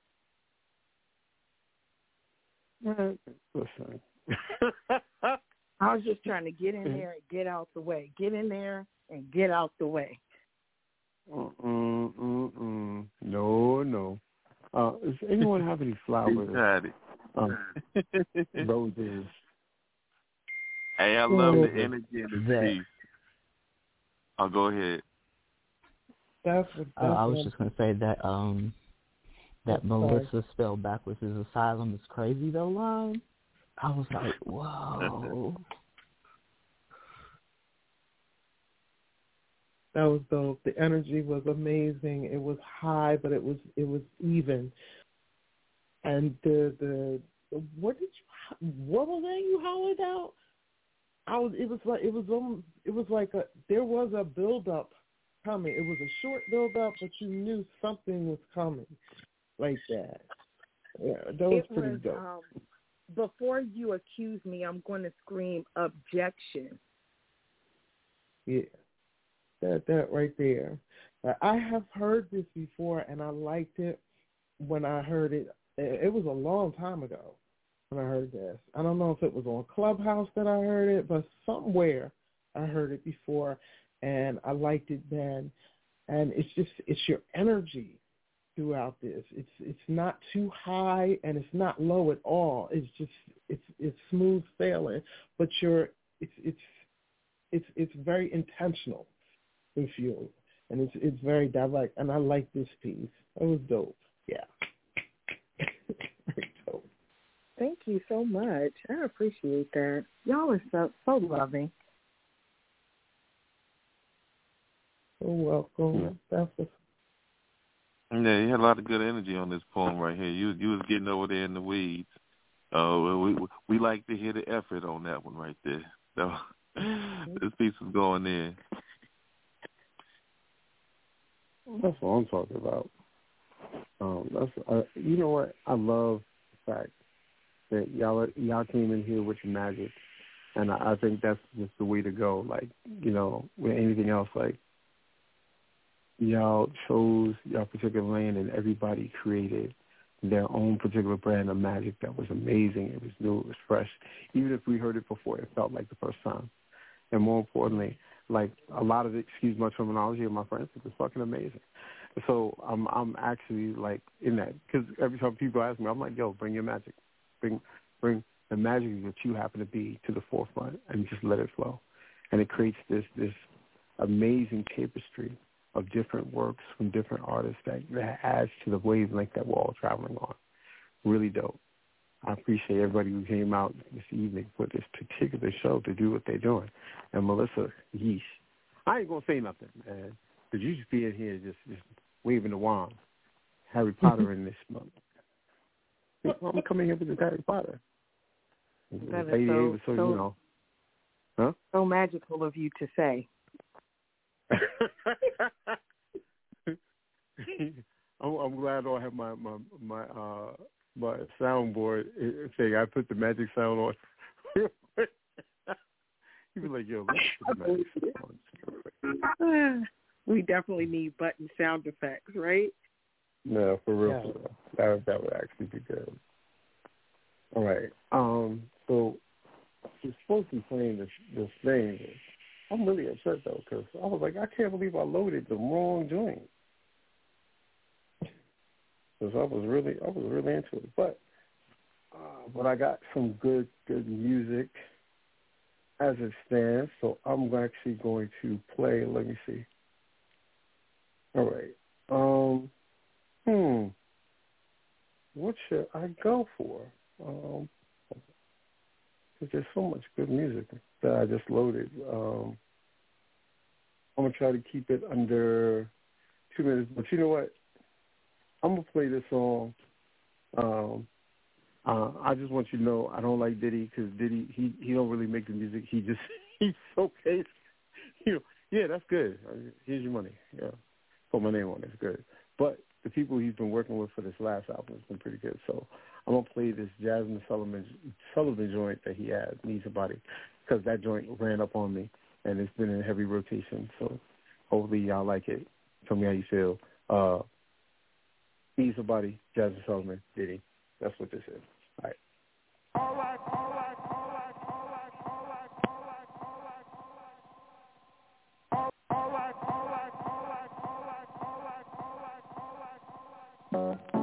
Speaker 6: Uh, Listen.
Speaker 12: I was just trying to get in there and get out the way. Get in there and get out the way.
Speaker 6: Mm-mm, mm-mm. No, no. Uh, does anyone have any flowers?
Speaker 7: Got it.
Speaker 6: Um, roses.
Speaker 7: Hey, I love the
Speaker 6: Mhm.
Speaker 7: energy in this
Speaker 9: That-
Speaker 7: piece. I'll go ahead.
Speaker 8: That's what,
Speaker 9: Uh,
Speaker 8: that's
Speaker 9: I was
Speaker 8: what-
Speaker 9: just gonna say that um that
Speaker 8: I'm sorry.
Speaker 9: Melissa spelled backwards is asylum is crazy though line. I was like, whoa.
Speaker 8: That was dope. The energy was amazing. It was high, but it was it was even. And the the, the what did you what was that you hollered out? I was it was like it was almost, it was like a there was a build up coming. It was a short build up, but you knew something was coming like that. Yeah, that was
Speaker 12: It
Speaker 8: pretty
Speaker 12: was,
Speaker 8: dope.
Speaker 12: um, before you accuse me, I'm going to scream objection.
Speaker 8: Yeah, that that right there. Uh, I have heard this before, and I liked it when I heard it. It was a long time ago when I heard this. I don't know if it was on Clubhouse that I heard it, but somewhere I heard it before, and I liked it then. And it's just it's your energy throughout this. It's it's not too high and it's not low at all. It's just it's it's smooth sailing, but you're it's it's it's it's very intentional with you, and it's it's very direct. And I like this piece. It was dope. Yeah. Very dope.
Speaker 12: Thank you so much. I appreciate that. Y'all are so so loving.
Speaker 8: So welcome. That's what's
Speaker 7: Yeah, you had a lot of good energy on this poem right here. You you was getting over there in the weeds. Uh, we we like to hear the effort on that one right there. So this piece is going in.
Speaker 6: That's what I'm talking about. Um, that's uh, you know what I love the fact that y'all y'all came in here with your magic, and I, I think that's just the way to go. Like you know, with anything else, like y'all chose your particular lane, and everybody created their own particular brand of magic that was amazing. It was new. It was fresh. Even if we heard it before, it felt like the first time. And more importantly, like a lot of it, excuse my terminology of my friends, it was fucking amazing. So I'm I'm actually like in that because every time people ask me, I'm like, yo, bring your magic, bring bring the magic that you happen to be to the forefront, and just let it flow, and it creates this this amazing tapestry of different works from different artists that, that adds to the wavelength that we're all traveling on. Really dope. I appreciate everybody who came out this evening for this particular show to do what they're doing. And Melissa, yeesh. I ain't going to say nothing, man, because you just be in here just, just waving the wand. Harry Potter in this month. I'm coming here with this Harry Potter.
Speaker 12: That is
Speaker 6: Lady
Speaker 12: so,
Speaker 6: Ava, so,
Speaker 12: so,
Speaker 6: you know. Huh?
Speaker 12: so magical of you to say.
Speaker 6: I'm, I'm glad I don't have my my my uh my soundboard saying I put the magic sound on. You'd be like, yo, let's put the magic sound on.
Speaker 12: We definitely need button sound effects, right?
Speaker 6: No, for real.
Speaker 8: Yeah.
Speaker 6: For real. That that would actually be good. All right. Um. So you're supposed to be playing this this thing. I'm really upset though because I was like, I can't believe I loaded the wrong joint. Because I was really, I was really into it. But, uh, but I got some good, good music as it stands. So I'm actually going to play. Let me see. All right. Um. Hmm. What should I go for? Um. Because there's so much good music that I just loaded. Um. I'm gonna try to keep it under two minutes. But you know what? I'm gonna play this song um, Uh, I just want you to know I don't like Diddy because Diddy he he don't really make the music. He just he's so paid. You know, yeah, that's good. Here's your money. Yeah, put my name on it. It's good. But the people he's been working with for this last album has been pretty good. So I'm gonna play this Jasmine Sullivan Sullivan joint that he had, Needs a Body, because that joint ran up on me and it's been in heavy rotation. So hopefully y'all like it. Tell me how you feel. Uh, Needs a Body, Jasmine Sullivan, Diddy. That's what this is. All right.
Speaker 5: All right, all right, all right, all right, all right, all right, all right, all right, all right, all right, all right, all right, all right, all right, all right.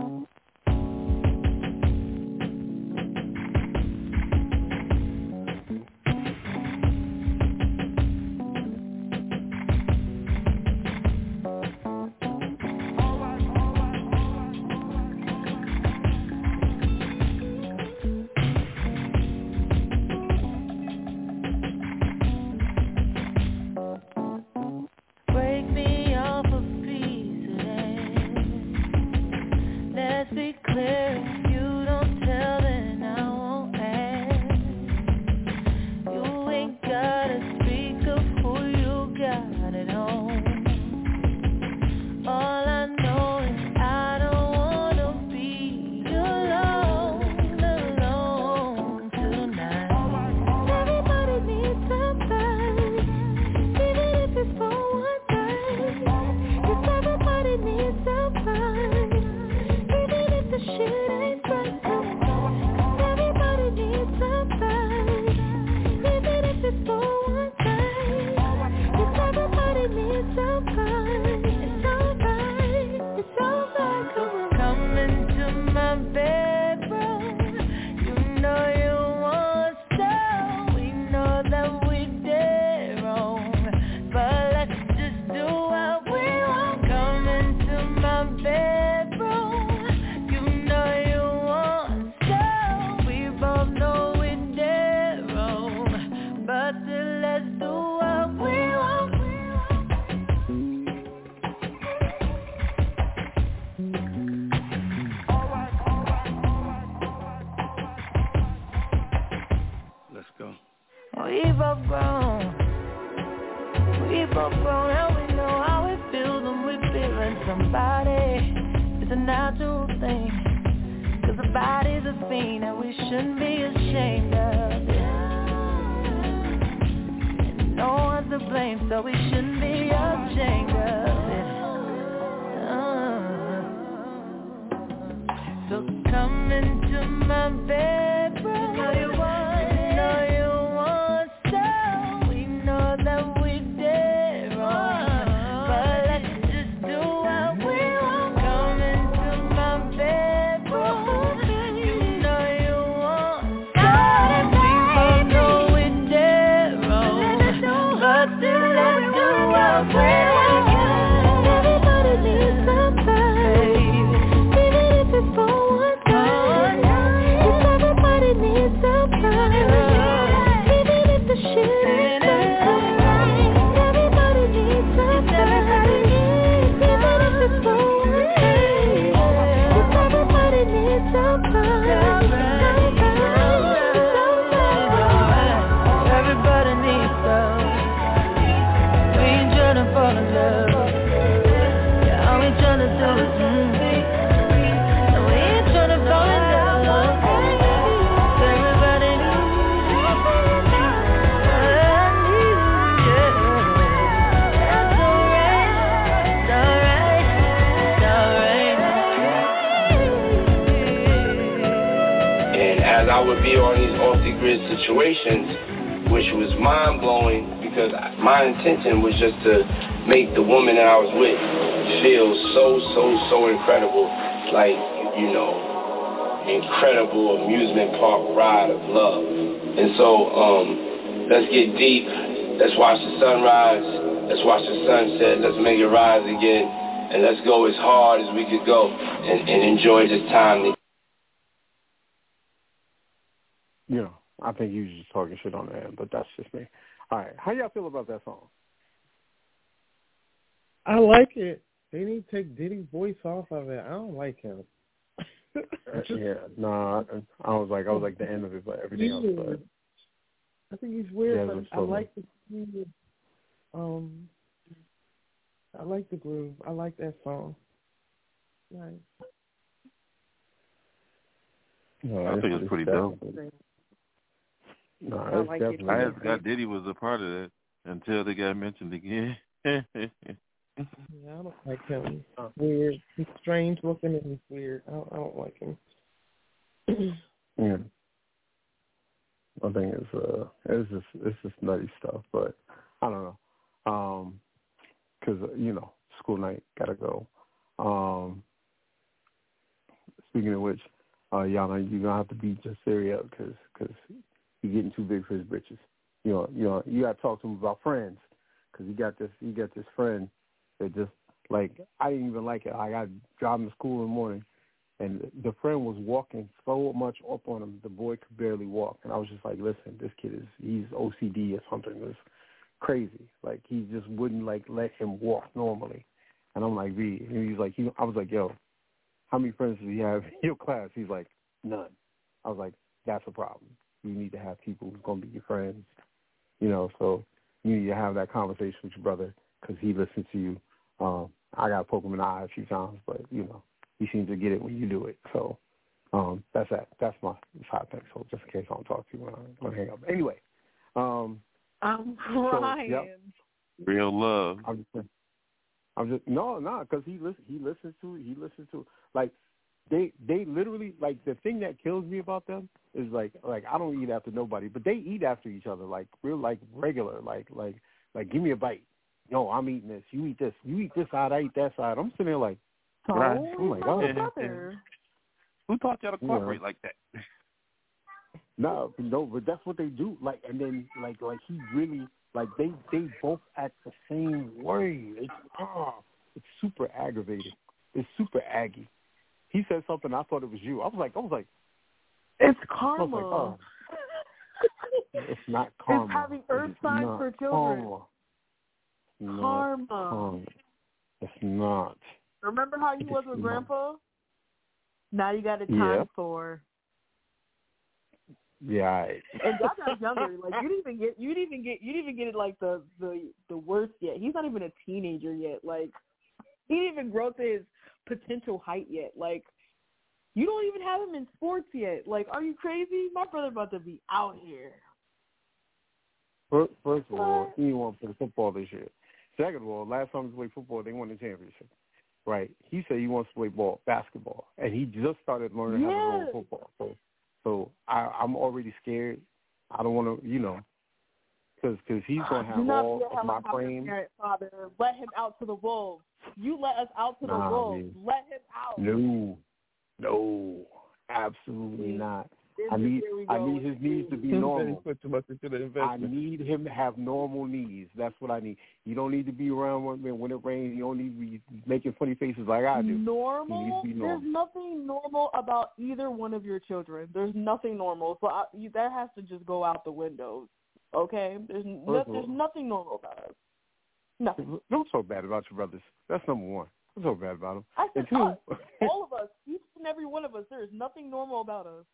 Speaker 13: Situations, which was mind-blowing because my intention was just to make the woman that I was with feel so, so, so incredible, like, you know, incredible amusement park ride of love. And so, um, let's get deep, let's watch the sunrise, let's watch the sunset, let's make it rise again, and let's go as hard as we could go and, and enjoy this time.
Speaker 6: Yeah. I think you was just talking shit on the end, but that's just me. All right. How y'all feel about that song?
Speaker 8: I like it. They need to take Diddy's voice off of it. I don't like him.
Speaker 6: yeah, nah. I was like, I was like the end of it, but everything else. But
Speaker 8: I think he's weird,
Speaker 6: yeah,
Speaker 8: but I like the groove. Um, I like the groove. I like that song. Right.
Speaker 6: No,
Speaker 7: I
Speaker 6: it's,
Speaker 7: think it's, it's pretty dope.
Speaker 6: No,
Speaker 8: I
Speaker 6: it's
Speaker 8: like
Speaker 6: definitely.
Speaker 7: I had forgot Diddy was a part of that until they got mentioned again.
Speaker 8: Yeah, I don't like him. Weird. He's strange looking and he's weird. I don't, I don't like him.
Speaker 6: Yeah. I think it's uh, it's just it's just nutty stuff, but I don't know, um, because you know, school night, gotta go. Um, speaking of which, uh, Yana, you're gonna have to beat your Siri up because because he's getting too big for his britches. You know, you know, you gotta talk to him about friends because he got this he got this friend that just like I didn't even like it. I got driving to school in the morning. And the friend was walking so much up on him, the boy could barely walk. And I was just like, listen, this kid is, he's O C D or something. It's crazy. Like, he just wouldn't, like, let him walk normally. And I'm like, V. And he's like, he, I was like, yo, how many friends do you have in your class? He's like, none. I was like, that's a problem. You need to have people who's going to be your friends. You know, so you need to have that conversation with your brother because he listens to you. Um, I got to poke him in the eye a few times, but, you know. He seems to get it when you do it. So um, that's that. That's my side thing. So just in case I don't talk to you when I, when I hang up. Anyway. Um,
Speaker 11: I'm crying.
Speaker 6: So, yep.
Speaker 7: Real love.
Speaker 6: I'm just, I'm just no, no, because he listen, he listens to it. He listens to it. Like they, they literally like the thing that kills me about them is like, like I don't eat after nobody, but they eat after each other, like real, like regular, like, like, like give me a bite. No, I'm eating this. You eat this. You eat this side. I eat that side. I'm sitting there like.
Speaker 11: Oh,
Speaker 6: right. Oh my God.
Speaker 7: Who taught y'all to cooperate
Speaker 6: yeah.
Speaker 7: like that?
Speaker 6: No, no, but that's what they do. Like, and then like, like he really like they they both act the same way. It's ah, it's super aggravating. It's super aggy. He said something. I thought it was you. I was like, I was like,
Speaker 11: it's karma.
Speaker 6: I was like, oh. It's not karma.
Speaker 11: It's having earth signs for children.
Speaker 6: Karma.
Speaker 11: Karma.
Speaker 6: karma. It's not.
Speaker 11: Remember how you was with Grandpa? Now you got a time
Speaker 6: yeah.
Speaker 11: for.
Speaker 6: Yeah. I...
Speaker 11: And that guy's younger. Like you didn't even get, you didn't even get, you didn't even get it like the the the worst yet. He's not even a teenager yet. Like he didn't even grow to his potential height yet. Like you don't even have him in sports yet. Like, are you crazy? My brother about to be out here.
Speaker 6: First, first of all, he won for the football this year. Second of all, last time he played football, they won the championship. Right. He said he wants to play ball, basketball, and he just started learning
Speaker 11: yes.
Speaker 6: how to roll football. So, so I, I'm already scared. I don't want to, you know, because cause he's going to have all of my frame.
Speaker 11: Father, let him out to the wolves. You let us out to
Speaker 6: nah,
Speaker 11: the wolves.
Speaker 6: Man.
Speaker 11: Let him out.
Speaker 6: No, no, absolutely mm. not. This I need I need his knees to be normal.
Speaker 8: Put too much into the
Speaker 6: I need him to have normal knees. That's what I need. You don't need to be around when, when it rains. You don't need to be making funny faces like I do.
Speaker 11: Normal?
Speaker 6: You need to be
Speaker 11: There's
Speaker 6: normal.
Speaker 11: nothing normal about either one of your children. There's nothing normal. So I, you, that has to just go out the window. Okay? There's no, there's nothing normal about us. Nothing.
Speaker 6: Don't talk bad about your brothers. That's number one. Don't talk bad about them.
Speaker 11: I said
Speaker 6: and two,
Speaker 11: us. All of us. Each and every one of us. There is nothing normal about us.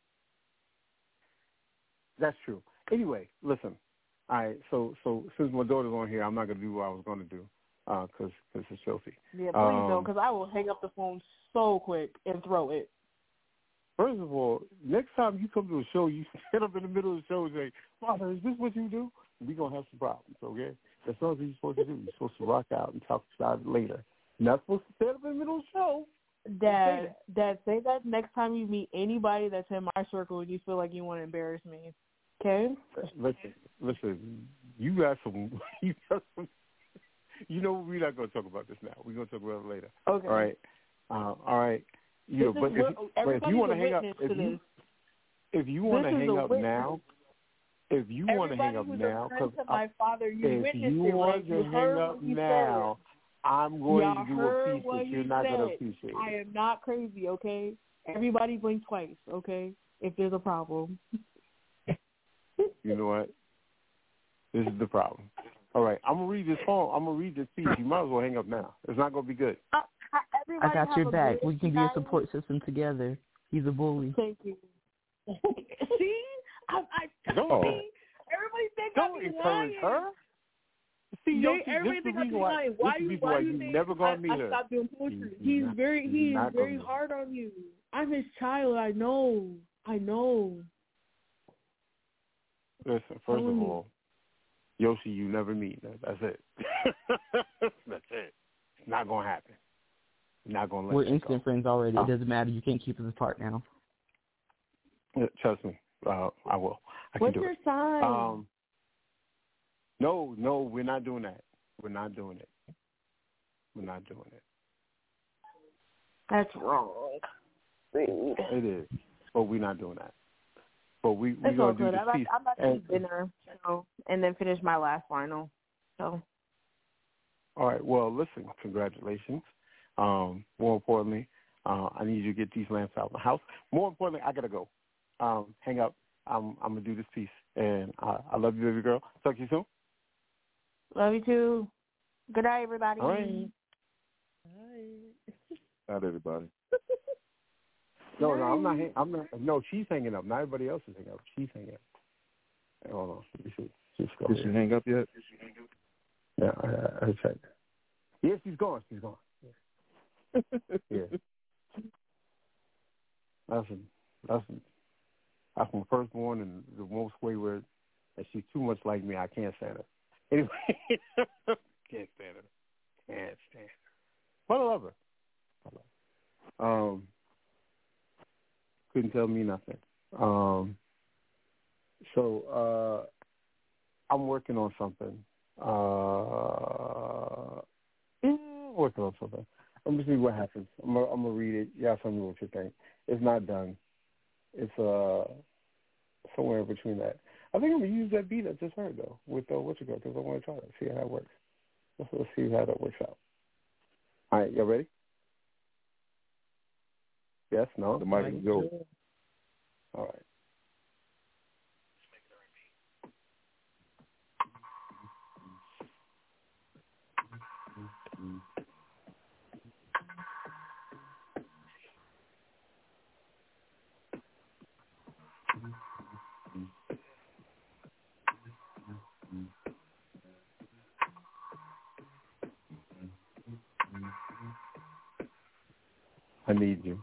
Speaker 6: That's true. Anyway, listen. All right, so so since my daughter's on here, I'm not going to do what I was going to do because uh, cause it's Chelsea.
Speaker 11: Yeah, please
Speaker 6: um,
Speaker 11: don't, because I will hang up the phone so quick and throw it.
Speaker 6: First of all, next time you come to a show, you stand up in the middle of the show and say, Father, is this what you do? We're going to have some problems, okay? That's not what you're supposed to do. You're supposed to rock out and talk about it later. You're not supposed to stand up in the middle of the show.
Speaker 11: Dad, Dad, say that next time you meet anybody that's in my circle and you feel like you want to embarrass me. Okay.
Speaker 6: Listen, listen. You got some. You got some. You know, we're not going to talk about this now. We're going to talk about it later.
Speaker 11: Okay.
Speaker 6: All right. Uh, all right. You know, but if, but if you want to hang up, if you, if you want to hang up now, if you want to hang up now, because
Speaker 11: my father, you
Speaker 6: if you want to hang up now, I'm going
Speaker 11: Y'all
Speaker 6: to do
Speaker 11: heard
Speaker 6: a piece that you're not going to appreciate.
Speaker 11: I am not crazy, okay? Everybody blink twice, okay? If there's a problem.
Speaker 6: You know what? This is the problem. All right, I'm gonna read this phone. I'm gonna read this piece. You might as well hang up now. It's not gonna be good.
Speaker 11: Uh,
Speaker 9: I got your back. We can be a support system together. He's a bully.
Speaker 11: Thank you. See, I, I
Speaker 6: No.
Speaker 11: see. Everybody think
Speaker 6: Don't
Speaker 11: I'm
Speaker 6: encourage
Speaker 11: lying.
Speaker 6: her. See,
Speaker 11: They,
Speaker 6: Yoshi,
Speaker 11: everybody
Speaker 6: this
Speaker 11: think
Speaker 6: the
Speaker 11: I'm
Speaker 6: reason why.
Speaker 11: lying.
Speaker 6: This
Speaker 11: Why
Speaker 6: is the
Speaker 11: you?
Speaker 6: reason
Speaker 11: Why
Speaker 6: why
Speaker 11: you
Speaker 6: you
Speaker 11: think
Speaker 6: never
Speaker 11: I,
Speaker 6: gonna meet
Speaker 11: I
Speaker 6: her.
Speaker 11: stopped doing poetry?
Speaker 6: You-
Speaker 11: He's
Speaker 6: you're not-
Speaker 11: very,
Speaker 6: you're
Speaker 11: he is
Speaker 6: not
Speaker 11: very
Speaker 6: gonna-
Speaker 11: hard on you. I'm his child. I know. I know.
Speaker 6: Listen, first
Speaker 11: Telling
Speaker 6: of
Speaker 11: you.
Speaker 6: all, Yoshi, you never meet. That- That's it. That's it. It's not gonna happen. Not gonna let
Speaker 9: We're
Speaker 6: that
Speaker 9: instant
Speaker 6: go.
Speaker 9: friends already.
Speaker 6: Uh,
Speaker 9: It doesn't matter. You can't keep us apart now.
Speaker 6: Yeah, trust me, uh, I will. I
Speaker 11: What's
Speaker 6: can do
Speaker 11: your
Speaker 6: it.
Speaker 11: sign?
Speaker 6: Um, no, no, we're not doing that. We're not doing it. We're not doing it.
Speaker 11: That's wrong. Rude.
Speaker 6: It is, but we're not doing that. But we we
Speaker 11: It's all
Speaker 6: gonna do
Speaker 11: good.
Speaker 6: this
Speaker 11: I'm about,
Speaker 6: piece.
Speaker 11: I'm about to
Speaker 6: And-
Speaker 11: eat dinner, so and then finish my last final. So.
Speaker 6: All right. Well, listen. Congratulations. Um, more importantly, uh, I need you to get these lamps out of the house. More importantly, I gotta go. Um, hang up. I'm I'm gonna do this piece, and uh, I love you, baby girl. Talk to you soon.
Speaker 11: Love you too. Good night, everybody.
Speaker 6: All right.
Speaker 7: Not everybody.
Speaker 6: No, no, I'm not. Hang- I'm not. No, she's hanging up. Not everybody else is hanging up. She's hanging up. Hey, hold on. Let me see. Just go
Speaker 7: Did she
Speaker 6: ahead.
Speaker 7: hang up yet?
Speaker 6: Yeah, I, I checked. Yeah, she's gone. She's gone. Yeah. That's a, that's a, that's my firstborn and the most wayward. And she's too much like me. I can't stand her. Anyway, can't stand her. Can't stand her. But I love her. I love her. Um, couldn't tell me nothing. Um, so uh, I'm working on something. Uh, yeah, working on something. Let me see what happens. I'm gonna, I'm gonna read it. Yeah, tell me what you think. It's not done. It's uh somewhere in between that. I think I'm gonna use that beat I just heard though with uh, what you got because I want to try it. See how it works. Let's, let's see how that works out. All right, y'all ready? Yes. No.
Speaker 7: The mic is yours.
Speaker 6: All right. I need you.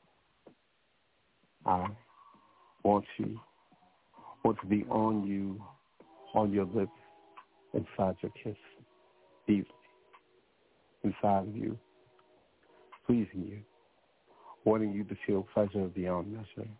Speaker 6: I want you. Want to be on you, on your lips, inside your kiss, deeply, inside of you, pleasing you, wanting you to feel pleasure beyond measure.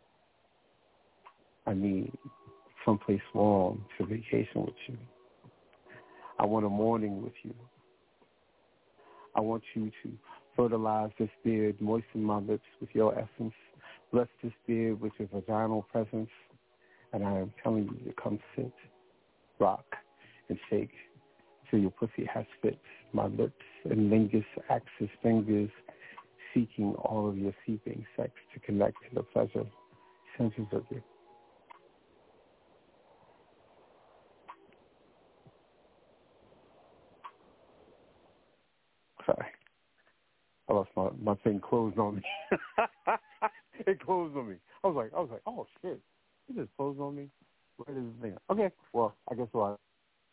Speaker 6: I need someplace warm to vacation with you. I want a morning with you. I want you to fertilize this beard, moisten my lips with your essence, bless this beard with your vaginal presence, and I am telling you to come sit, rock, and shake till your pussy has fit my lips and lingus axis fingers, seeking all of your seeping sex to connect to the pleasure centers of you. Sorry. I lost my, my thing closed on me. It closed on me. I was like, I was like, oh shit, it just closed on me. Where is the thing? Okay, well, I guess what?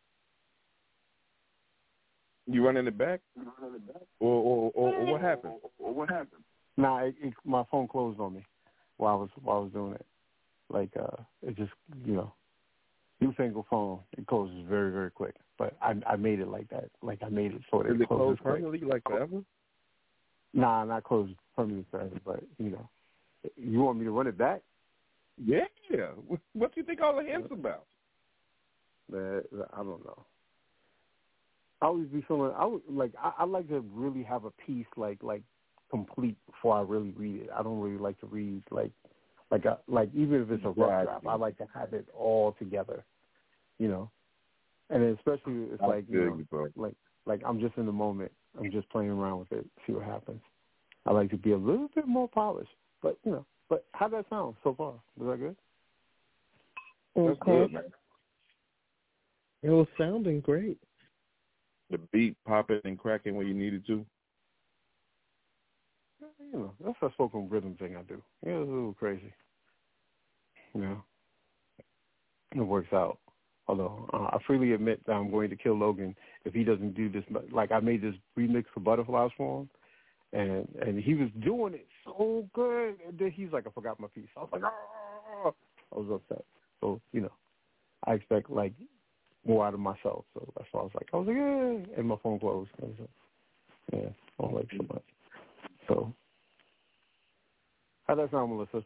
Speaker 7: You running it back? Or or, or, or what happened? Or what happened?
Speaker 6: Nah, it, it, my phone closed on me while I was while I was doing it. Like uh, it just you know, new single phone, it closes very very quick. But I I made it like that. Like I made it so that
Speaker 7: Is
Speaker 6: it
Speaker 7: it
Speaker 6: closes
Speaker 7: closed
Speaker 6: quick.
Speaker 7: permanently, like forever?
Speaker 6: Nah, not closed permanently forever. But you know, you want me to run it back?
Speaker 7: Yeah. What do you think all the hints about?
Speaker 6: Uh, I don't know. I always be feeling I would like I, I like to really have a piece like like complete before I really read it. I don't really like to read like like a, like even if it's a rough draft, I like to have it all together, you know. And especially it's
Speaker 7: I
Speaker 6: like you know,
Speaker 7: you, bro.
Speaker 6: like like I'm just in the moment. I'm just playing around with it, see what happens. I like to be a little bit more polished, but you know. But how'd that sound so far? Was that good?
Speaker 7: That's good, man.
Speaker 8: It was sounding great.
Speaker 7: The beat popping and cracking when you needed to.
Speaker 6: you know, that's a spoken rhythm thing I do. Yeah, it's a little crazy. You know, it works out. Although uh, I freely admit that I'm going to kill Logan if he doesn't do this. Like I made this remix for Butterflies for him, and and he was doing it so good, and then he's like, I forgot my piece. I was like, oh, I was upset. So you know, I expect like more out of myself. So that's why I was like, I was like, yeah, and my phone closed. I was like, yeah, I don't like so much. So how'd that sound, Melissa?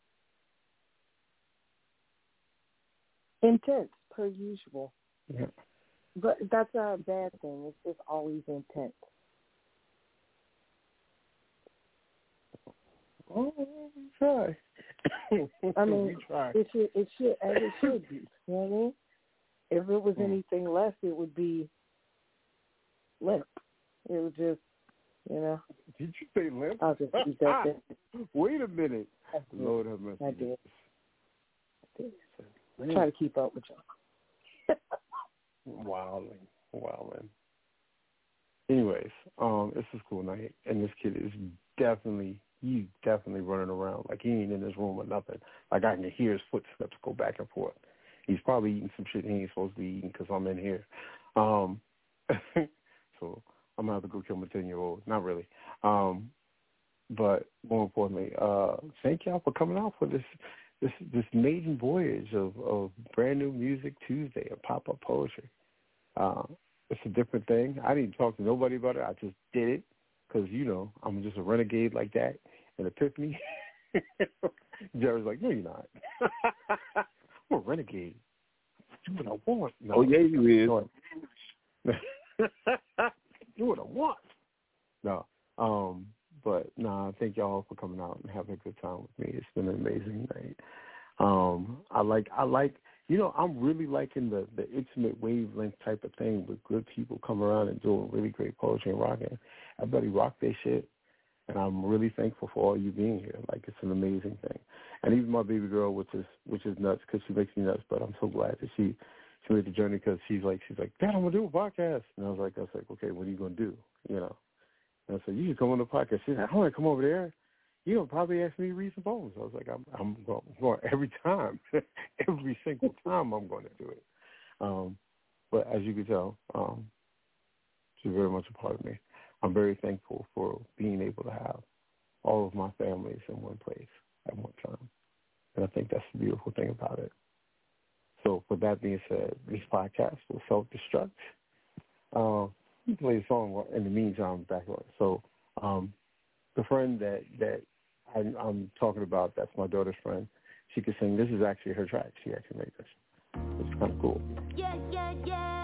Speaker 12: Intense, per usual.
Speaker 6: Yeah.
Speaker 12: But that's not a bad thing. It's just always intense.
Speaker 6: Oh, we try.
Speaker 12: I mean,
Speaker 6: we try.
Speaker 12: it should, it should, as it should be. You know what I mean? If it was anything less, it would be limp. It would just, you know.
Speaker 6: Did you say limp?
Speaker 12: I'll just keep that there.
Speaker 6: Wait a minute. Lord have mercy.
Speaker 12: I did. I did. I try to keep up with y'all.
Speaker 6: Wilding, wilding. Anyways, um, it's a school night, and this kid is definitely, he's definitely running around like he ain't in his room or nothing. Like I can hear his footsteps go back and forth. He's probably eating some shit he ain't supposed to be eating because I'm in here. Um, so I'm going to have to go kill my ten-year-old. Not really. Um, but more importantly, uh, thank y'all for coming out for this this this maiden voyage of, of brand new music Tuesday, of pop-up poetry. Uh, it's a different thing. I didn't talk to nobody about it. I just did it because, you know, I'm just a renegade like that, an epiphany. Jerry's like, no, you're not. I'm a renegade. Do what I want. No.
Speaker 7: Oh, yeah, you is.
Speaker 6: Do what I want. No. Um, but, no, nah, thank y'all for coming out and having a good time with me. It's been an amazing night. Um, I like, I like, you know, I'm really liking the, the intimate wavelength type of thing with good people coming around and doing really great poetry and rocking. Everybody rock their shit. And I'm really thankful for all you being here. Like, it's an amazing thing. And even my baby girl, which is which is nuts because she makes me nuts, but I'm so glad that she she made the journey because she's like, she's like, Dad, I'm going to do a podcast. And I was like, I was like, okay, what are you going to do? You know? And I said, you should come on the podcast. She's like, I want to come over there. You know, probably ask me to read some poems. I was like, I'm, I'm going, going every time. Every single time I'm going to do it. Um, but as you can tell, um, she's very much a part of me. I'm very thankful for being able to have all of my families in one place at one time. And I think that's the beautiful thing about it. So with that being said, this podcast will self-destruct. Uh, you play a song in the meantime back on. So um, the friend that, that I, I'm talking about, that's my daughter's friend, she could sing. This is actually her track. She actually made this. It's kind of cool.
Speaker 14: Yeah, yeah, yeah.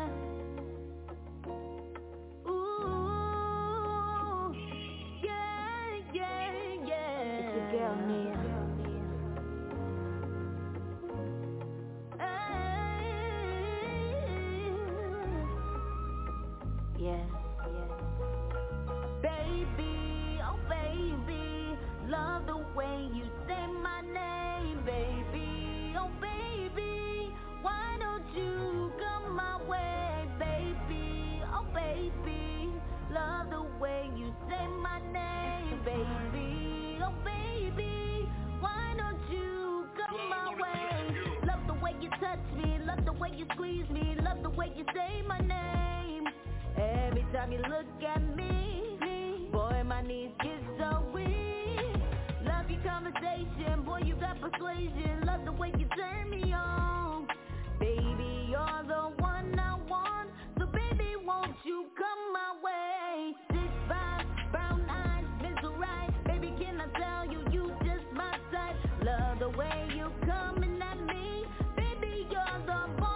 Speaker 14: You squeeze me, love the way you say my name. Every time you look at me, boy, my knees get so weak. Love your conversation, boy, you got persuasion. Love the way you turn me on. Baby, you're the one I want. So baby, won't you come my way? Six five, brown eyes, Mister Right. Baby, can I tell you, you just my type. Love the way you coming at me. Baby, you're the boy.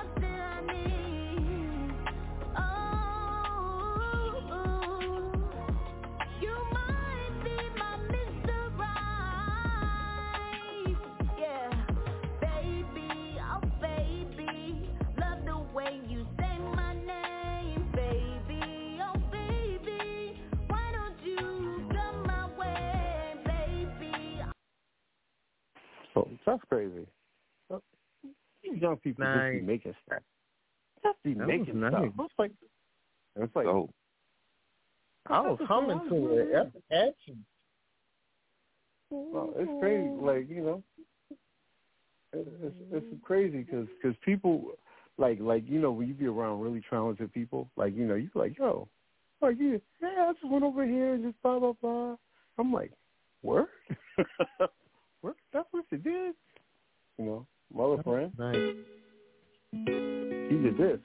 Speaker 6: So that's crazy. These young people nice. Just be making stuff. Just be that making stuff. Nice. It's like, it's like,
Speaker 7: oh.
Speaker 8: I was humming to it. That's action.
Speaker 6: Well, it's crazy. Like, you know, it, it's it's crazy because cause people, like, like you know, when you be around really talented people, like, you know, you like, yo, like, yeah, yeah, I just went over here and just blah, blah, blah. I'm like, word? Word? That's what you did? You know, my other friend,
Speaker 8: nice.
Speaker 6: He did this.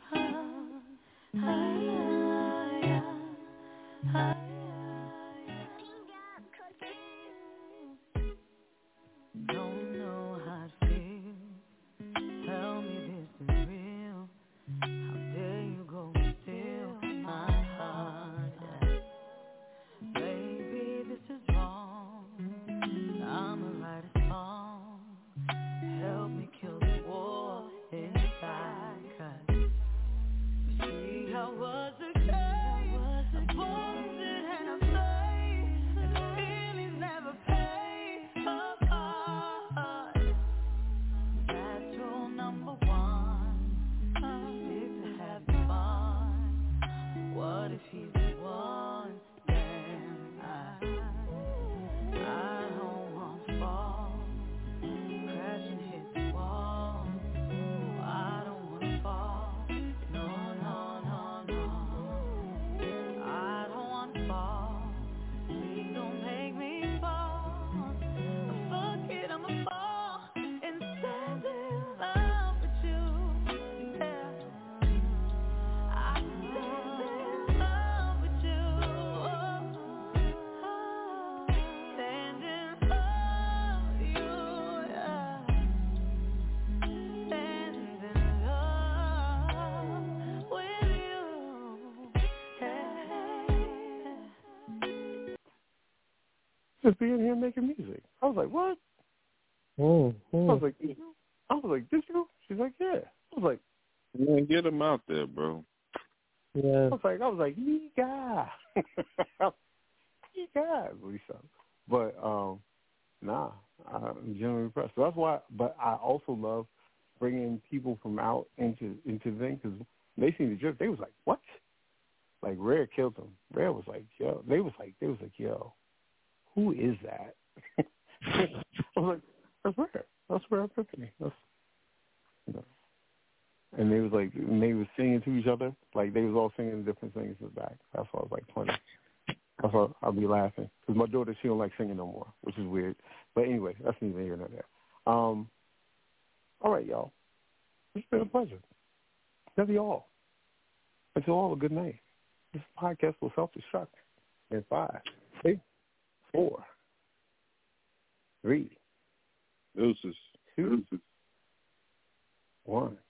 Speaker 14: Don't know how it feels. Tell me this is real. How dare you go and steal my heart? Yeah. Baby, this is wrong. I'ma write a song. Help me kill the war inside. 'Cause you see, I was a case. I posted and I played, and the feelings never paid apart. That's rule number one. Stick to having fun. What if he's the one? Then I, I don't want to fall, crash and hit the wall. I don't want to fall. No, no, no, no. I don't want to fall. Please don't make me fall. Fuck it, I'ma fall and stand in love with you. Yeah. I stand in love with you. Stand in love with you. Yeah. Stand in love with you. Yeah.
Speaker 6: Just being here making music. I was like, what?
Speaker 8: Oh,
Speaker 6: I
Speaker 8: oh.
Speaker 6: was like, I was like, did you? She's like, yeah. I was like,
Speaker 7: Yeah, get him out there, bro.
Speaker 8: Yeah.
Speaker 6: I was like, I was like, Yiga. Yiga, Lisa. But, um, nah, I'm genuinely impressed. So that's why, but I also love bringing people from out into, into the thing, because they seen the drip. They was like, what? Like, Rare killed them. Rare was like, yo. They was like, they was like, yo, who is that? I was like, that's Rare. That's Rare Epiphany. That's, you know. And they was like, and they was singing to each other. Like, they was all singing different things in the back. That's why I was like, funny. That's why I'll be laughing. Because my daughter, she don't like singing no more, which is weird. But anyway, that's neither here nor there. Um, all right, y'all. It's been a pleasure. Love you all. Until all, a good night. This podcast will self-destruct in five, six, four, three,
Speaker 7: Deuces.
Speaker 6: two, one.